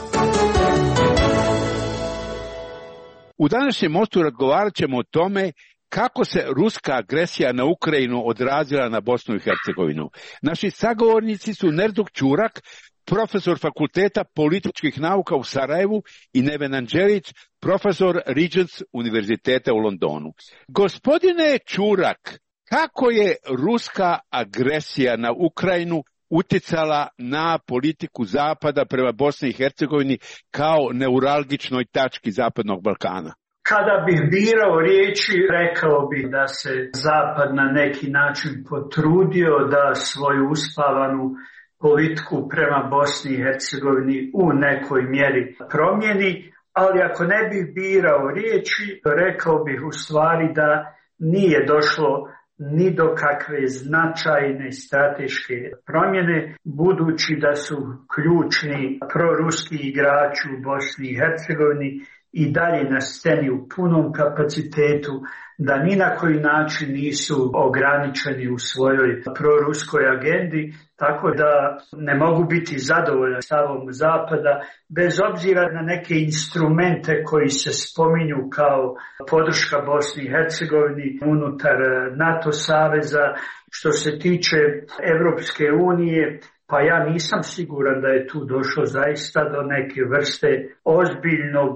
U današnjem mostu razgovarat ćemo o tome kako se ruska agresija na Ukrajinu odrazila na Bosnu i Hercegovinu. Naši sagovornici su Nerzuk Ćurak, profesor Fakulteta političkih nauka u Sarajevu, i Neven Anđelić, profesor Regents univerziteta u Londonu. Gospodine Ćurak, kako je ruska agresija na Ukrajinu utjecala na politiku Zapada prema Bosni i Hercegovini kao neuralgičnoj tački Zapadnog Balkana? Kada bih birao riječi, rekao bih da se Zapad na neki način potrudio da svoju uspavanu politiku prema Bosni i Hercegovini u nekoj mjeri promijeni, ali ako ne bih birao riječi, rekao bih u stvari da nije došlo ni do kakve značajne strateške promjene, budući da su ključni proruski igrači u Bosni i Hercegovini i dalje na sceni u punom kapacitetu, da ni na koji način nisu ograničeni u svojoj proruskoj agendi, tako da ne mogu biti zadovoljan stavom Zapada, bez obzira na neke instrumente koji se spominju kao podrška Bosni i Hercegovini unutar NATO saveza. Što se tiče Evropske unije, pa ja nisam siguran da je tu došlo zaista do neke vrste ozbiljnog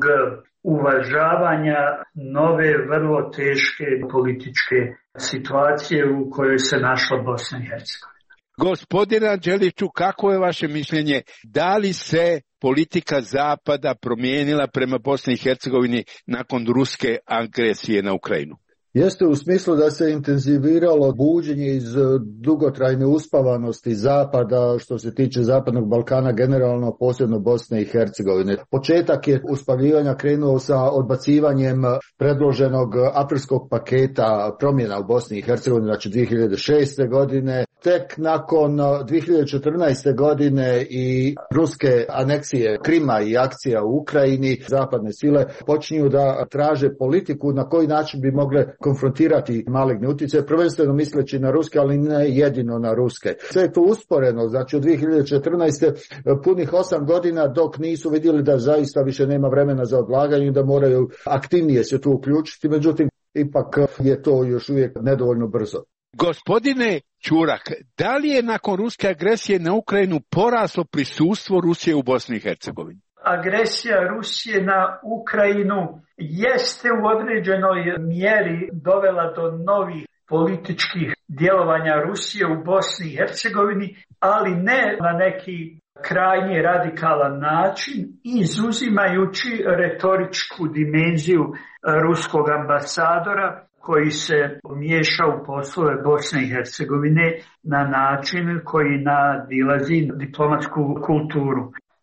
uvažavanja nove, vrlo teške političke situacije u kojoj se našla Bosna i Hercegovina. Gospodine Anđeliću, kako je vaše mišljenje? Da li se politika Zapada promijenila prema Bosni i Hercegovini nakon ruske agresije na Ukrajinu? Jeste, u smislu da se intenziviralo buđenje iz dugotrajne uspavanosti Zapada što se tiče Zapadnog Balkana, generalno posebno Bosne i Hercegovine. Početak je uspavljivanja krenuo sa odbacivanjem predloženog aprilskog paketa promjena u Bosni i Hercegovini, znači dvije hiljade šeste. godine. Tek nakon dvije hiljade četrnaeste. godine i ruske aneksije Krima i akcija u Ukrajini, zapadne sile počinju da traže politiku na koji način bi mogle konfrontirati maligne utjecaje, prvenstveno misleći na ruske, ali ne jedino na ruske. Sve je to usporeno, znači od dvije hiljade četrnaeste. punih osam godina dok nisu vidjeli da zaista više nema vremena za odlaganje, da moraju aktivnije se tu uključiti, međutim ipak je to još uvijek nedovoljno brzo. Gospodine Ćurak, da li je nakon ruske agresije na Ukrajinu poraslo prisustvo Rusije u Bosni i Hercegovini? Agresija Rusije na Ukrajinu jeste u određenoj mjeri dovela do novih političkih djelovanja Rusije u Bosni i Hercegovini, ali ne na neki krajnje radikalan način, izuzimajući retoričku dimenziju ruskog ambasadora koji se miješa u poslove Bosne i Hercegovine na način koji nadilazi diplomatsku kulturu.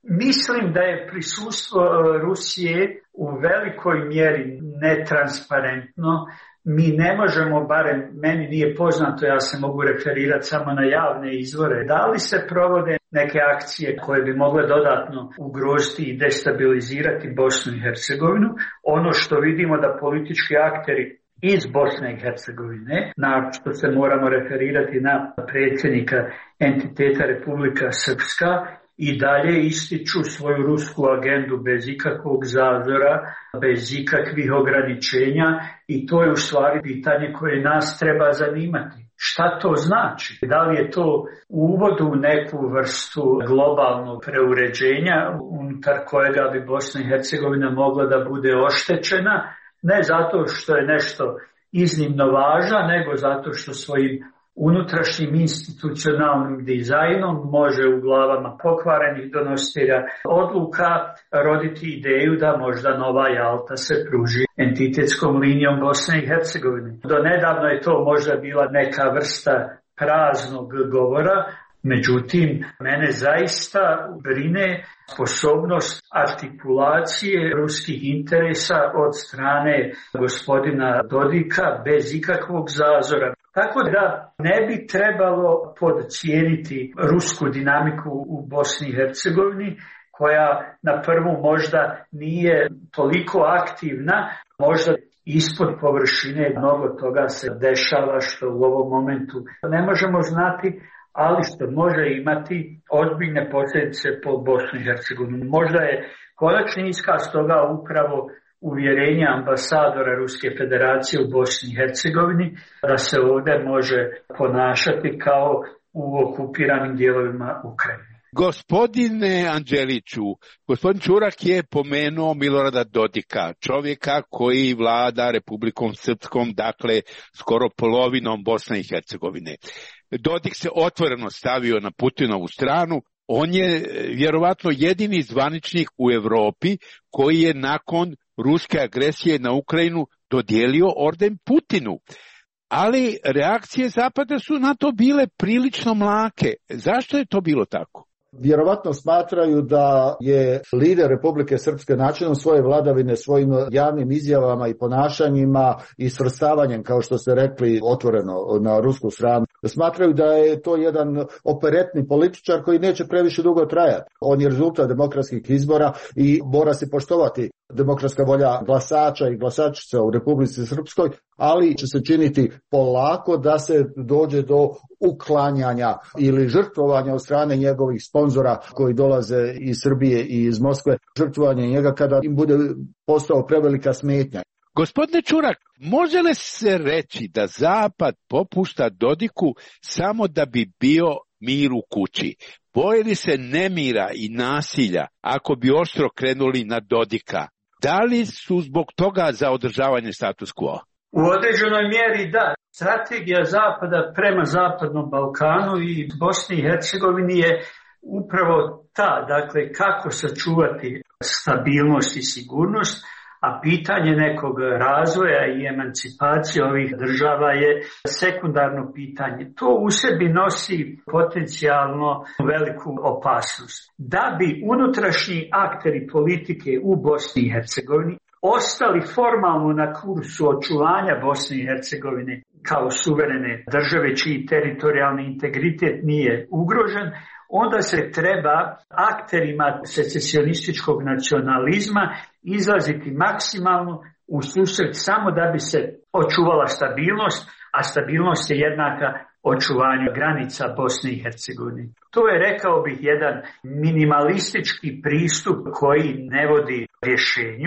Mislim da je prisustvo Rusije u velikoj mjeri netransparentno. Mi ne možemo, barem meni nije poznato, ja se mogu referirati samo na javne izvore, da li se provode neke akcije koje bi mogle dodatno ugroziti i destabilizirati Bosnu i Hercegovinu. Ono što vidimo da politički akteri iz Bosne i Hercegovine, na što se moramo referirati na predsjednika entiteta Republika Srpska, i dalje ističu svoju rusku agendu bez ikakvog zazora, bez ikakvih ograničenja, i to je u stvari pitanje koje nas treba zanimati. Šta to znači? Da li je to uvod u neku vrstu globalnog preuređenja unutar kojega bi Bosna i Hercegovina mogla da bude oštećena, ne zato što je nešto iznimno važno, nego zato što svojim unutrašnjim institucionalnim dizajnom može u glavama pokvarenih donositelja odluka roditi ideju da možda nova Jalta se pruži entitetskom linijom Bosne i Hercegovine. Do nedavno je to možda bila neka vrsta praznog govora, međutim, mene zaista brine sposobnost artikulacije ruskih interesa od strane gospodina Dodika bez ikakvog zazora. Tako da ne bi trebalo podcijeniti rusku dinamiku u Bosni i Hercegovini, koja na prvu možda nije toliko aktivna, možda ispod površine mnogo toga se dešava što u ovom momentu ne možemo znati, ali što može imati ozbiljne posljedice po Bosnu i Hercegovinu. Možda je konačni iskaz toga upravo uvjerenja ambasadora Ruske federacije u Bosni i Hercegovini da se ovdje može ponašati kao u okupiranim dijelovima Ukrajine. Gospodine Anđeliću, gospodin Čurak je pomenuo Milorada Dodika, čovjeka koji vlada Republikom Srpskom, dakle skoro polovinom Bosne i Hercegovine. Dodik se otvoreno stavio na Putinovu stranu. On je vjerovatno jedini zvaničnik u Europi koji je nakon ruske agresije na Ukrajinu dodijelio orden Putinu. Ali reakcije Zapada su na to bile prilično mlake. Zašto je to bilo tako? Vjerovatno smatraju da je lider Republike Srpske načinom svoje vladavine, svojim javnim izjavama i ponašanjima i svrstavanjem, kao što ste rekli, otvoreno na rusku stranu, smatraju da je to jedan operetni političar koji neće previše dugo trajati. On je rezultat demokratskih izbora i mora se poštovati demokratska volja glasača i glasačica u Republici Srpskoj, ali će se činiti polako da se dođe do uklanjanja ili žrtvovanja od strane njegovih sponzora koji dolaze iz Srbije i iz Moskve, žrtvovanje njega kada im bude postao prevelika smetnja. Gospodine Čurak, može li se reći da Zapad popušta Dodiku samo da bi bio mir u kući? Boje li se nemira i nasilja ako bi oštro krenuli na Dodika? Da li su zbog toga za održavanje status quo? U određenoj mjeri da. Strategija Zapada prema Zapadnom Balkanu i Bosni i Hercegovini je upravo ta, dakle kako sačuvati stabilnost i sigurnost, a pitanje nekog razvoja i emancipacije ovih država je sekundarno pitanje. To u sebi nosi potencijalno veliku opasnost. Da bi unutrašnji akteri politike u Bosni i Hercegovini ostali formalno na kursu očuvanja Bosne i Hercegovine kao suverene države čiji teritorijalni integritet nije ugrožen, onda se treba akterima secesionističkog nacionalizma izlaziti maksimalno u susret samo da bi se očuvala stabilnost, a stabilnost je jednaka očuvanju granica Bosne i Hercegovine. To je, rekao bih, jedan minimalistički pristup koji ne vodi rješenju.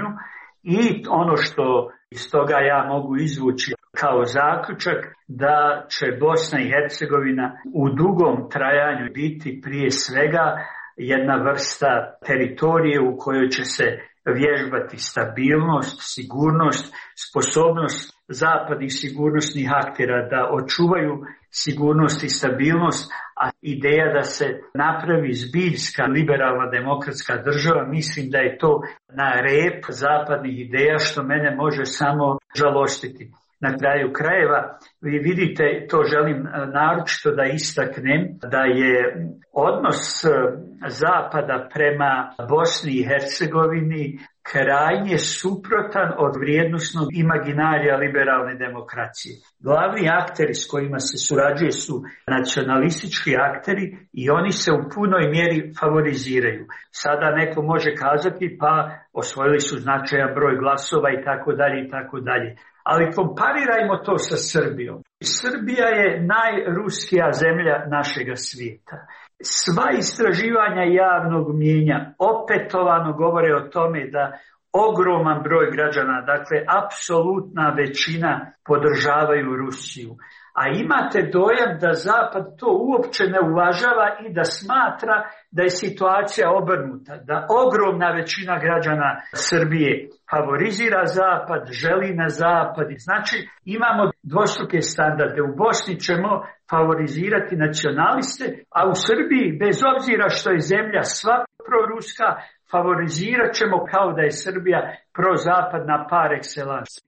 I ono što iz toga ja mogu izvući kao zaključak, da će Bosna i Hercegovina u dugom trajanju biti prije svega jedna vrsta teritorije u kojoj će se vježbati stabilnost, sigurnost, sposobnost zapadnih sigurnosnih aktera da očuvaju sigurnost i stabilnost, a ideja da se napravi zbiljska liberalna demokratska država, mislim da je to na rep zapadnih ideja što mene može samo žalostiti. Na kraju krajeva, vi vidite, to želim naročito da istaknem, da je odnos Zapada prema Bosni i Hercegovini krajnje suprotan od vrijednosnog imaginarija liberalne demokracije. Glavni akteri s kojima se surađuje su nacionalistički akteri i oni se u punoj mjeri favoriziraju. Sada neko može kazati pa osvojili su značajan broj glasova i tako dalje i tako dalje. Ali komparirajmo to sa Srbijom. Srbija je najruskija zemlja našega svijeta. Sva istraživanja javnog mnijenja opetovano govore o tome da ogroman broj građana, dakle apsolutna većina, podržavaju Rusiju. A imate dojam da Zapad to uopće ne uvažava i da smatra da je situacija obrnuta, da ogromna većina građana Srbije favorizira Zapad, želi na Zapad. Znači imamo dvostruke standarde. U Bosni ćemo favorizirati nacionaliste, a u Srbiji, bez obzira što je zemlja sva proruska, favorizirat ćemo kao da je Srbija prozapadna par excellence.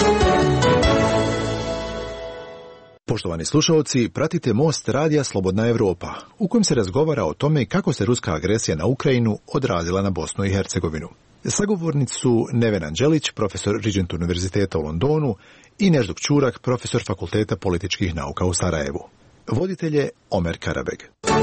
Poštovani slušalci, pratite Most radija Slobodna Evropa, u kojem se razgovara o tome kako se ruska agresija na Ukrajinu odrazila na Bosnu i Hercegovinu. Sagovornici su Neven Anđelić, profesor Regent univerziteta u Londonu, i Nežduk Ćurak, profesor Fakulteta političkih nauka u Sarajevu. Voditelj je Omer Karabeg.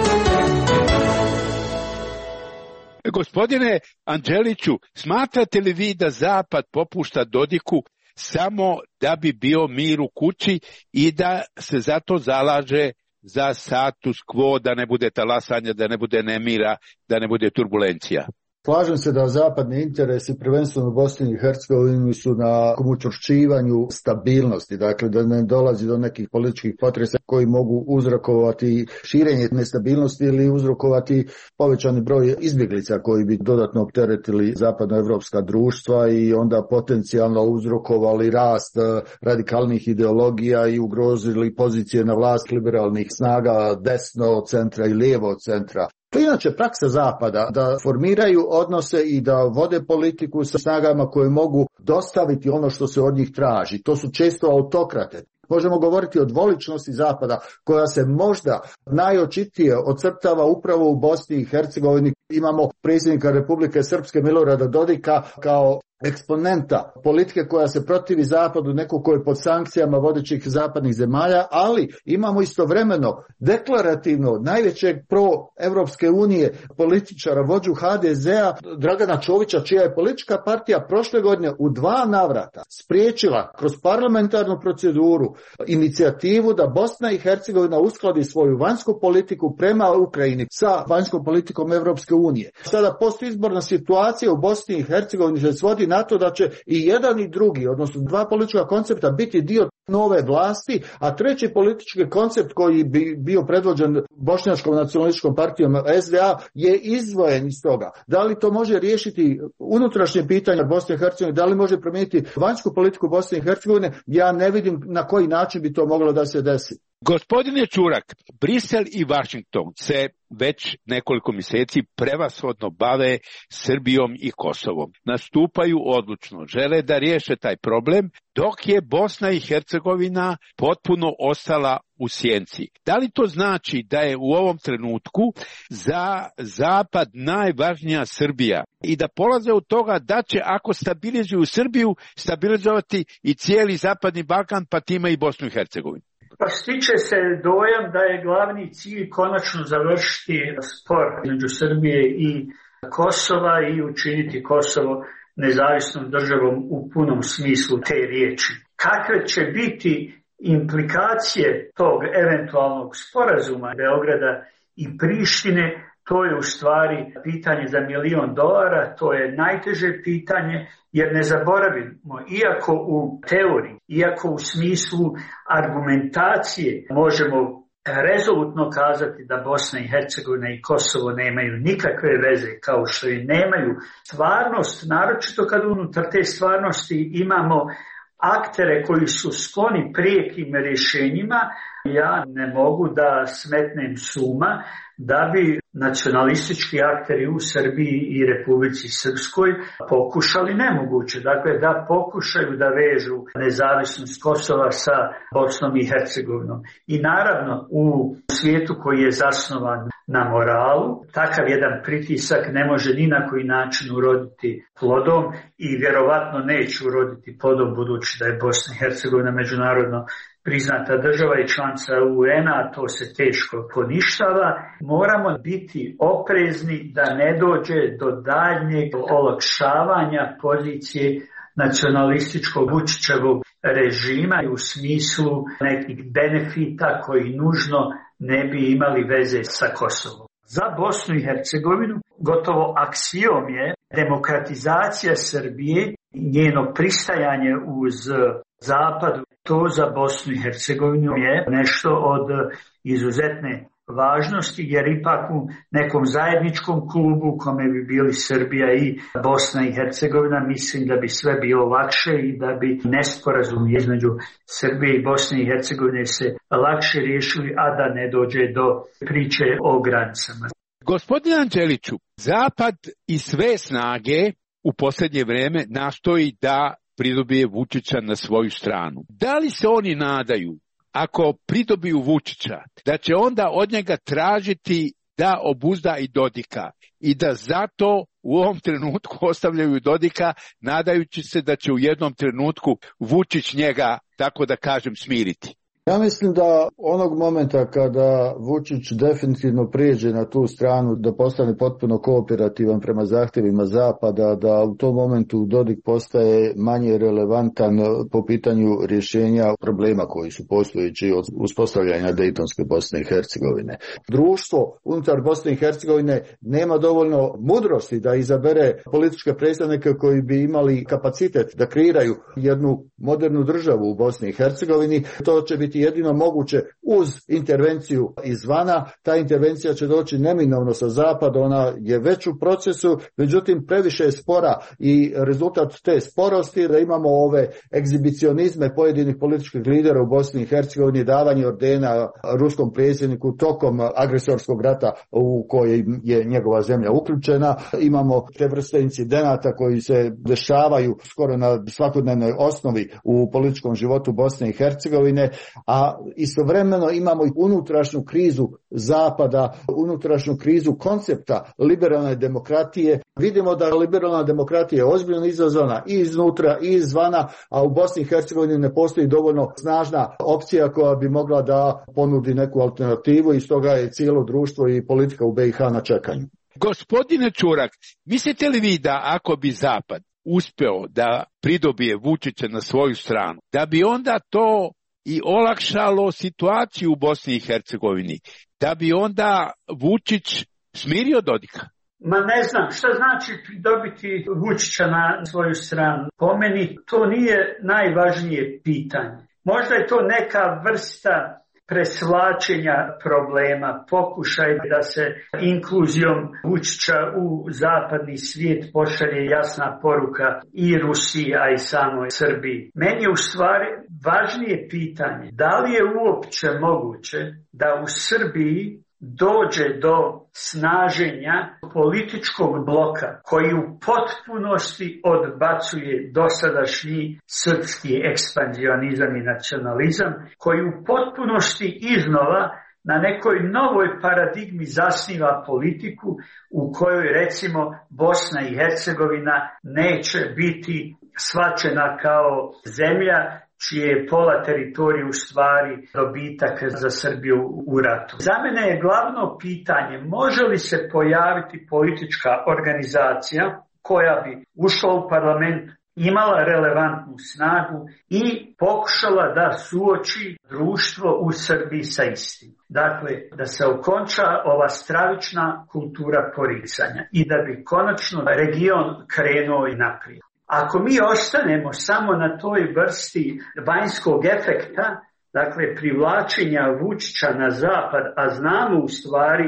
Gospodine Anđeliću, smatrate li vi da Zapad popušta Dodiku samo da bi bio mir u kući i da se zato zalaže za status quo, da ne bude talasanja, da ne bude nemira, da ne bude turbulencija? Slažem se da zapadni interesi, prvenstveno u Bosni i Hercegovini, su na učvršćivanju stabilnosti, dakle da ne dolazi do nekih političkih potresa koji mogu uzrokovati širenje nestabilnosti ili uzrokovati povećani broj izbjeglica koji bi dodatno opteretili zapadnoevropska društva i onda potencijalno uzrokovali rast radikalnih ideologija i ugrozili pozicije na vlast liberalnih snaga desno od centra i lijevo od centra. To je inače praksa Zapada, da formiraju odnose i da vode politiku sa snagama koje mogu dostaviti ono što se od njih traži. To su često autokrate. Možemo govoriti o dvoličnosti Zapada, koja se možda najočitije ocrtava upravo u Bosni i Hercegovini. Imamo predsjednika Republike Srpske Milorada Dodika kao eksponenta politike koja se protivi Zapadu, neko ko je pod sankcijama vodećih zapadnih zemalja, ali imamo istovremeno deklarativno najvećeg pro-Evropske unije političara, vođu ha de zea Dragana Čovića, čija je politička partija prošle godine u dva navrata spriječila kroz parlamentarnu proceduru inicijativu da Bosna i Hercegovina uskladi svoju vanjsku politiku prema Ukrajini sa vanjskom politikom Evropske unije. Sada postizborna situacija u Bosni i Hercegovini se svodi na to da će i jedan i drugi, odnosno dva politička koncepta, biti dio nove vlasti, a treći politički koncept koji bi bio predvođen Bošnjačkom nacionalističkom partijom es de a je izdvojen iz toga. Da li to može riješiti unutrašnje pitanje Bosne i Hercegovine, da li može promijeniti vanjsku politiku Bosne i Hercegovine, ja ne vidim na koji način bi to moglo da se desi. Gospodine Ćurak, Brisel i Washington se već nekoliko mjeseci prevashodno bave Srbijom i Kosovom. Nastupaju odlučno, žele da riješe taj problem, dok je Bosna i Hercegovina potpuno ostala u sjenci. Da li to znači da je u ovom trenutku za Zapad najvažnija Srbija i da polaze od toga da će, ako stabilizuju Srbiju, stabilizovati i cijeli Zapadni Balkan, pa time i Bosnu i Hercegovinu? Pa stiče se dojam da je glavni cilj konačno završiti spor među Srbije i Kosova i učiniti Kosovo nezavisnom državom u punom smislu te riječi. Kakve će biti implikacije tog eventualnog sporazuma Beograda i Prištine, to je u stvari pitanje za milion dolara, to je najteže pitanje, jer ne zaboravimo, iako u teoriji, iako u smislu argumentacije možemo rezolutno kazati da Bosna i Hercegovina i Kosovo nemaju nikakve veze, kao što i nemaju stvarnost, naročito kad unutar te stvarnosti imamo aktere koji su skloni prijekim rješenjima, Ja ne mogu da smetnem suma da bi nacionalistički akteri u Srbiji i Republici Srpskoj pokušali nemoguće. Dakle, da pokušaju da vežu nezavisnost Kosova sa Bosnom i Hercegovinom. I naravno, u svijetu koji je zasnovan na moralu, takav jedan pritisak ne može ni na koji način uroditi plodom i vjerovatno neće uroditi plodom, budući da je Bosna i Hercegovina međunarodno priznata država i članica U N-a, a to se teško poništava. Moramo biti oprezni da ne dođe do daljnjeg olakšavanja pozicije nacionalističkog Vučićevog režima u smislu nekih benefita koji nužno ne bi imali veze sa Kosovom. Za Bosnu i Hercegovinu gotovo aksiom je demokratizacija Srbije, njeno pristajanje uz Zapad. To za Bosnu i Hercegovinu je nešto od izuzetne važnosti, jer ipak u nekom zajedničkom klubu u kome bi bili Srbija i Bosna i Hercegovina, mislim da bi sve bilo lakše i da bi nesporazumi između Srbije i Bosne i Hercegovine se lakše riješili, a da ne dođe do priče o granicama. Gospodine Anđeliću, Zapad i sve snage u posljednje vrijeme nastoji da pridobije Vučića na svoju stranu. Da li se oni nadaju, ako pridobiju Vučića, da će onda od njega tražiti da obuzda i Dodika i da zato u ovom trenutku ostavljaju Dodika, nadajući se da će u jednom trenutku Vučić njega, tako da kažem, smiriti? Ja mislim da onog momenta kada Vučić definitivno prijeđe na tu stranu, da postane potpuno kooperativan prema zahtjevima Zapada, da u tom momentu Dodik postaje manje relevantan po pitanju rješenja problema koji su postojeći od uspostavljanja Dejtonske Bosne i Hercegovine. Društvo unutar Bosne i Hercegovine nema dovoljno mudrosti da izabere političke predstavnike koji bi imali kapacitet da kreiraju jednu modernu državu u Bosni i Hercegovini. To će biti jedino moguće uz intervenciju izvana. Ta intervencija će doći neminovno sa zapada, ona je već u procesu, međutim previše je spora i rezultat te sporosti da imamo ove egzibicionizme pojedinih političkih lidera u Bosni i Hercegovini, davanje ordena ruskom predsjedniku tokom agresorskog rata u koji je njegova zemlja uključena. Imamo te vrste incidenata koji se dešavaju skoro na svakodnevnoj osnovi u političkom životu Bosne i Hercegovine, a istovremeno imamo i unutrašnju krizu Zapada, unutrašnju krizu koncepta liberalne demokratije. Vidimo da liberalna demokratija je ozbiljno izazvana i iznutra i izvana, a u Bosni i Hercegovini ne postoji dovoljno snažna opcija koja bi mogla da ponudi neku alternativu i stoga je cijelo društvo i politika u B i H na čekanju. Gospodine Čurak, mislite li vi da ako bi Zapad uspeo da pridobije Vučića na svoju stranu, da bi onda to i olakšalo situaciju u Bosni i Hercegovini, da bi onda Vučić smirio Dodika? Ma ne znam, šta znači dobiti Vučića na svoju stranu? Po meni to nije najvažnije pitanje. Možda je to neka vrsta presvlačenja problema, pokušaj da se inkluzijom Vučića u zapadni svijet pošalje jasna poruka i Rusiji, a i samoj Srbiji. Meni je u stvari važnije pitanje da li je uopće moguće da u Srbiji dođe do snaženja političkog bloka koji u potpunosti odbacuje dosadašnji srpski ekspanzionizam i nacionalizam, koji u potpunosti iznova na nekoj novoj paradigmi zasniva politiku u kojoj recimo Bosna i Hercegovina neće biti shvaćena kao zemlja čije je pola teritorije u stvari dobitak za Srbiju u ratu. Za mene je glavno pitanje može li se pojaviti politička organizacija koja bi ušla u parlament, imala relevantnu snagu i pokušala da suoči društvo u Srbiji sa istim. Dakle, da se okonča ova stravična kultura poricanja i da bi konačno region krenuo i naprijed. Ako mi ostanemo samo na toj vrsti vanjskog efekta, dakle privlačenja Vučića na zapad, a znamo u stvari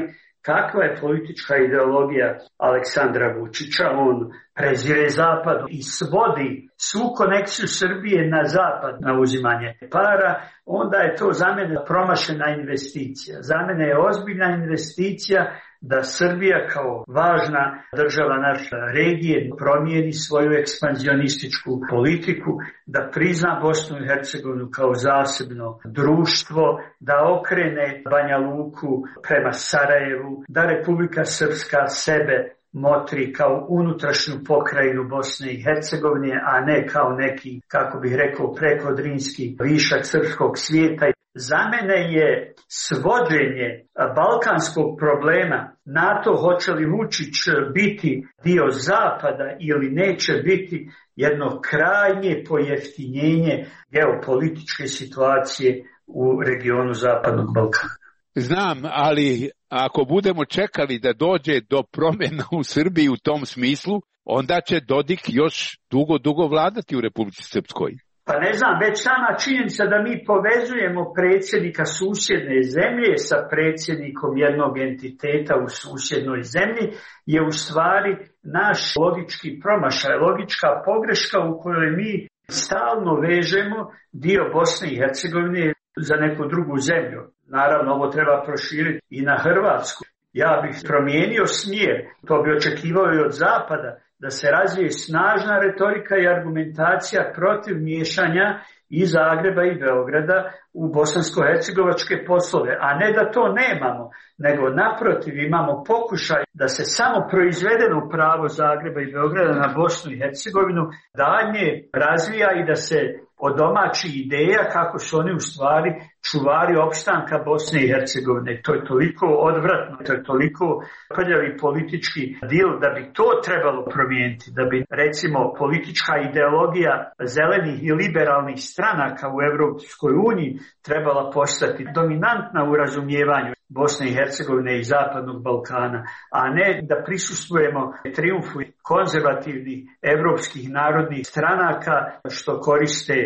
kakva je politička ideologija Aleksandra Vučića. On prezire zapad i svodi svu konekciju Srbije na zapad, na uzimanje para, onda je to za mene promašena investicija. Za mene je ozbiljna investicija da Srbija kao važna država naše regije promijeni svoju ekspanzionističku politiku, da prizna Bosnu i Hercegovinu kao zasebno društvo, da okrene Banja Luku prema Sarajevu, da Republika Srpska sebe motri kao unutrašnju pokrajinu Bosne i Hercegovine, a ne kao neki, kako bih rekao, prekodrinski višak srpskog svijeta. Za mene je svođenje balkanskog problema na to hoće li Vučić biti dio zapada ili neće biti jedno krajnje pojeftinjenje geopolitičke situacije u regionu Zapadnog Balkana. Znam, ali ako budemo čekali da dođe do promjena u Srbiji u tom smislu, onda će Dodik još dugo, dugo vladati u Republici Srpskoj. Pa ne znam, već sama činjenica da mi povezujemo predsjednika susjedne zemlje sa predsjednikom jednog entiteta u susjednoj zemlji je u stvari naš logički promašaj, logička pogreška u kojoj mi stalno vežemo dio Bosne i Hercegovine za neku drugu zemlju. Naravno, ovo treba proširiti i na Hrvatsku. Ja bih promijenio smjer, to bi očekivao i od Zapada, da se razvije snažna retorika i argumentacija protiv miješanja i Zagreba i Beograda u bosansko-hercegovačke poslove, a ne da to nemamo, nego naprotiv imamo pokušaj da se samo proizvedeno pravo Zagreba i Beograda na Bosnu i Hercegovinu dalje razvija i da se odomači ideja kako su oni u stvari čuvari opstanka Bosne i Hercegovine. To je toliko odvratno, to je toliko prljavi politički dil da bi to trebalo promijeniti, da bi recimo politička ideologija zelenih i liberalnih stranaka u Europskoj uniji trebala postati dominantna u razumijevanju Bosne i Hercegovine i Zapadnog Balkana, a ne da prisustvujemo trijumfu konzervativnih evropskih narodnih stranaka što koriste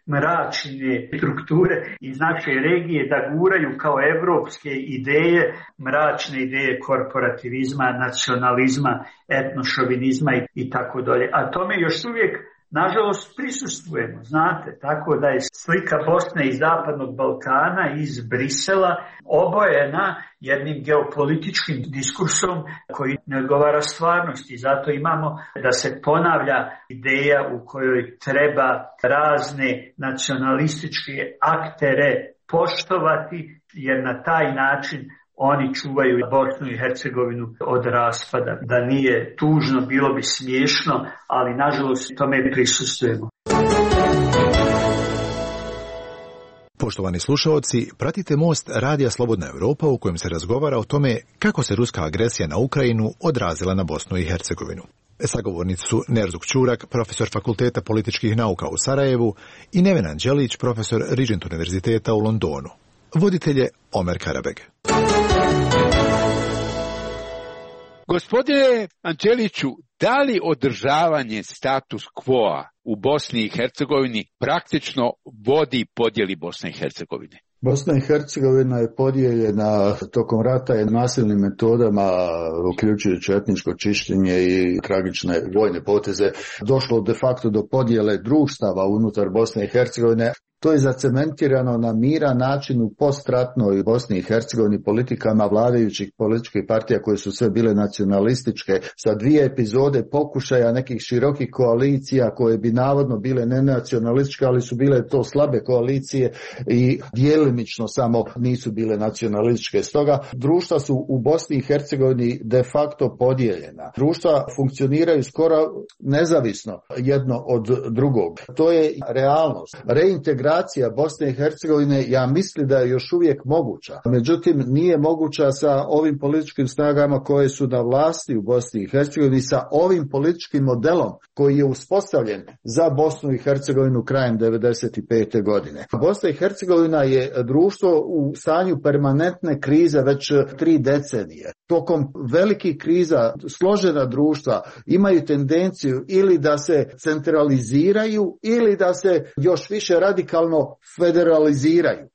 mračne strukture iz naše regije da guraju kao evropske ideje, mračne ideje korporativizma, nacionalizma, etnošovinizma i, i tako dalje. A tome još uvijek nažalost prisustvujemo, znate, tako da je slika Bosne i Zapadnog Balkana iz Brisela obojena jednim geopolitičkim diskursom koji ne odgovara stvarnosti. Zato imamo da se ponavlja ideja u kojoj treba razne nacionalističke aktere poštovati, jer na taj način oni čuvaju Bosnu i Hercegovinu od raspada. Da nije tužno, bilo bi smiješno, ali nažalost tome prisustvujemo. Poštovani slušaoci, pratite Most Radija Slobodna Europa u kojem se razgovara o tome kako se ruska agresija na Ukrajinu odrazila na Bosnu i Hercegovinu. Sagovornici su Nerzuk Ćurak, profesor Fakulteta političkih nauka u Sarajevu, i Neven Anđelić, profesor Regent univerziteta u Londonu. Voditelj je Omer Karabeg. Gospodine Anđeliću, da li održavanje status quo-a u Bosni i Hercegovini praktično vodi podjeli Bosne i Hercegovine? Bosna i Hercegovina je podijeljena tokom rata i nasilnim metodama, uključujući etničko čišćenje i tragične vojne poteze, došlo de facto do podjele društava unutar Bosne i Hercegovine. To je zacementirano na miran način u postratnoj Bosni i Hercegovini politikama vladajućih političkih partija koje su sve bile nacionalističke, sa dvije epizode pokušaja nekih širokih koalicija koje bi navodno bile nenacionalističke, ali su bile to slabe koalicije i djelimično samo nisu bile nacionalističke. Stoga društva su u Bosni i Hercegovini de facto podijeljena. Društva funkcioniraju skoro nezavisno jedno od drugog. To je realnost. Reintegracija Bosne i Hercegovine, ja mislim da je još uvijek moguća. Međutim, nije moguća sa ovim političkim snagama koje su na vlasti u Bosni i Hercegovini, sa ovim političkim modelom koji je uspostavljen za Bosnu i Hercegovinu krajem devedeset pete godine. Bosna i Hercegovina je društvo u stanju permanentne krize već tri decenije. Tokom velikih kriza složena društva imaju tendenciju ili da se centraliziraju ili da se još više radikalno federaliziraju.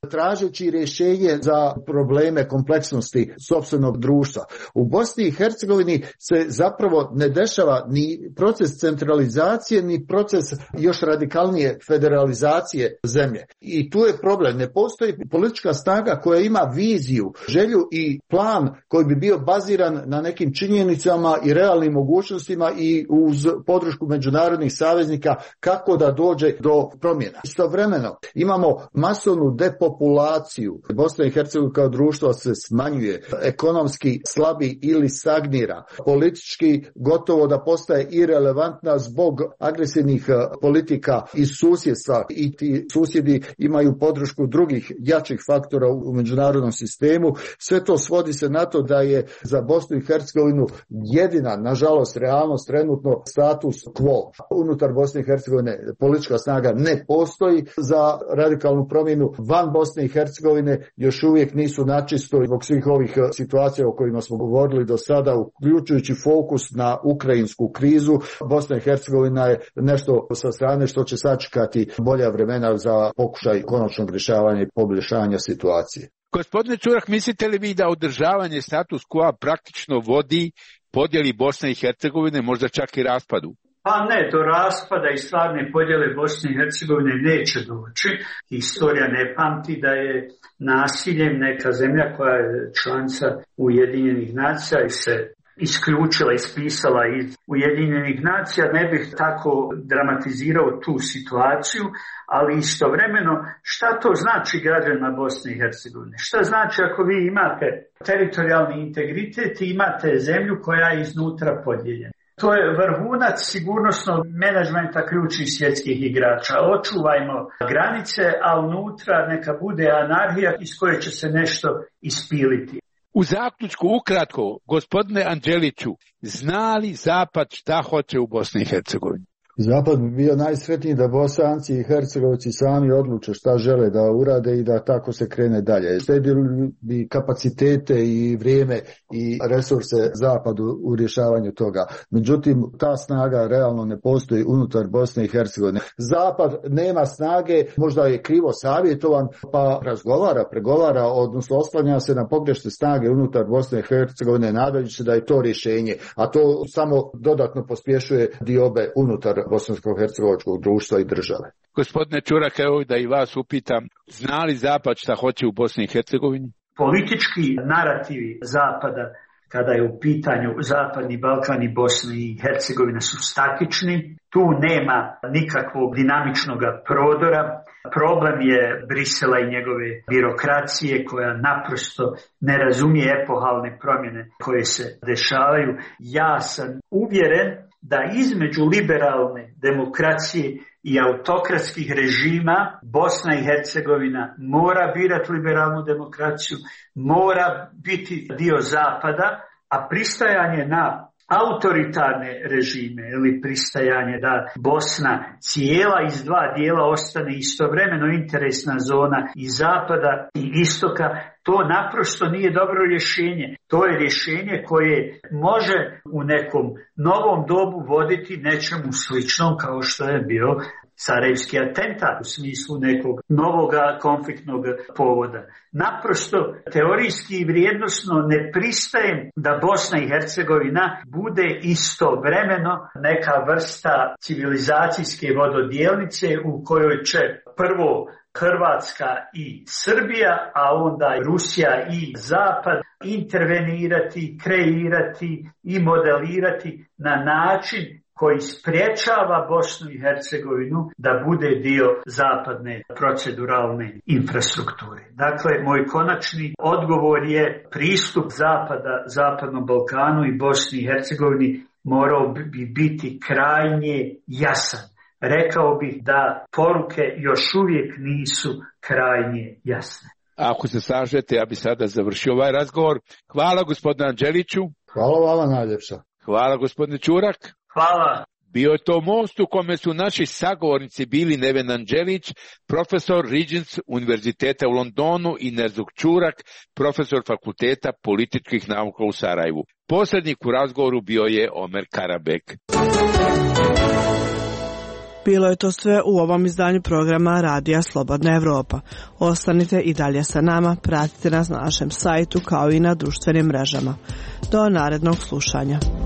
tražeći rješenje za probleme kompleksnosti sopstvenog društva. U Bosni i Hercegovini se zapravo ne dešava ni proces centralizacije, ni proces još radikalnije federalizacije zemlje. I tu je problem. Ne postoji politička snaga koja ima viziju, želju i plan koji bi bio baziran na nekim činjenicama i realnim mogućnostima i uz podršku međunarodnih saveznika kako da dođe do promjena. Istovremeno imamo masovnu depopulaciju. Bosna i Hercegovina kao društvo se smanjuje, ekonomski slabi ili stagnira, politički gotovo da postaje irelevantna zbog agresivnih politika iz susjedstva i ti susjedi imaju podršku drugih jačih faktora u međunarodnom sistemu. Sve to svodi se na to da je za Bosnu i Hercegovinu jedina, nažalost, realnost trenutno status quo. Unutar Bosne i Hercegovine politička snaga ne postoji za radikalnu promjenu. Van Bosne i Hercegovine još uvijek nisu načisto zbog svih ovih situacija o kojima smo govorili do sada, uključujući fokus na ukrajinsku krizu. Bosna i Hercegovina je nešto sa strane što će sačekati bolja vremena za pokušaj konačnog rješavanja i poboljšanja situacije. Gospodine Čurak, mislite li vi da održavanje status quo praktično vodi podjeli Bosne i Hercegovine, možda čak i raspadu? Pa ne, do raspada i stvarne podjele Bosne i Hercegovine neće doći. Historija ne pamti da je nasiljem neka zemlja koja je članica Ujedinjenih nacija i se isključila, ispisala iz Ujedinjenih nacija, ne bih tako dramatizirao tu situaciju, ali istovremeno šta to znači građanima Bosne i Hercegovine? Šta znači ako vi imate teritorijalni integritet i imate zemlju koja je iznutra podijeljena? To je vrhunac sigurnosnog menadžmenta ključnih svjetskih igrača. Očuvajmo granice, a unutra neka bude anarhija iz koje će se nešto ispiliti. U zaključku ukratko, gospodine Anđeliću, zna li Zapad šta hoće u Bosni i Hercegovini? Zapad bi bio najsretniji da Bosanci i Hercegovci sami odluče šta žele da urade i da tako se krene dalje. Štedili bi kapacitete i vrijeme i resurse Zapadu u rješavanju toga. Međutim, ta snaga realno ne postoji unutar Bosne i Hercegovine. Zapad nema snage, možda je krivo savjetovan, pa razgovara, pregovara, odnosno oslanja se na pogrešne snage unutar Bosne i Hercegovine, nadajući se da je to rješenje, a to samo dodatno pospješuje diobe unutar bosansko-hercegovačkog društva i države. Gospodine Čurak, evo da i vas upitam, zna li Zapad šta hoće u Bosni i Hercegovini? Politički narativi Zapada, kada je u pitanju Zapadni Balkan i Bosna i Hercegovina, su statični. Tu nema nikakvog dinamičnog prodora. Problem je Brisela i njegove birokracije koja naprosto ne razumije epohalne promjene koje se dešavaju. Ja sam uvjeren da između liberalne demokracije i autokratskih režima Bosna i Hercegovina mora birati liberalnu demokraciju, mora biti dio Zapada, a pristajanje na autoritarne režime ili pristajanje da Bosna cijela iz dva dijela ostane istovremeno interesna zona i Zapada i Istoka, to naprosto nije dobro rješenje. To je rješenje koje može u nekom novom dobu voditi nečemu sličnom kao što je bio sarajevski atentat u smislu nekog novog konfliktnog povoda. Naprosto teorijski i vrijednosno ne pristajem da Bosna i Hercegovina bude istovremeno neka vrsta civilizacijske vododijelnice u kojoj će prvo Hrvatska i Srbija, a onda Rusija i Zapad intervenirati, kreirati i modelirati na način koji spriječava Bosnu i Hercegovinu da bude dio zapadne proceduralne infrastrukture. Dakle, moj konačni odgovor je pristup Zapada, Zapadnom Balkanu i Bosni i Hercegovini morao bi biti krajnje jasan. Rekao bih da poruke još uvijek nisu krajnje jasne. Ako se slažete, ja bi sada završio ovaj razgovor. Hvala gospodine Anđeliću. Hvala vama najljepša. Hvala gospodine Čurak. Hvala. Bio je to most u kome su naši sagovornici bili Neven Anđelić, profesor Regents Univerziteta u Londonu i Nerzuk Čurak, profesor Fakulteta političkih nauka u Sarajevu. Posrednik u razgovoru bio je Omer Karabek. Bilo je to sve u ovom izdanju programa Radija Slobodna Evropa. Ostanite i dalje sa nama, pratite nas na našem sajtu kao i na društvenim mrežama. Do narednog slušanja.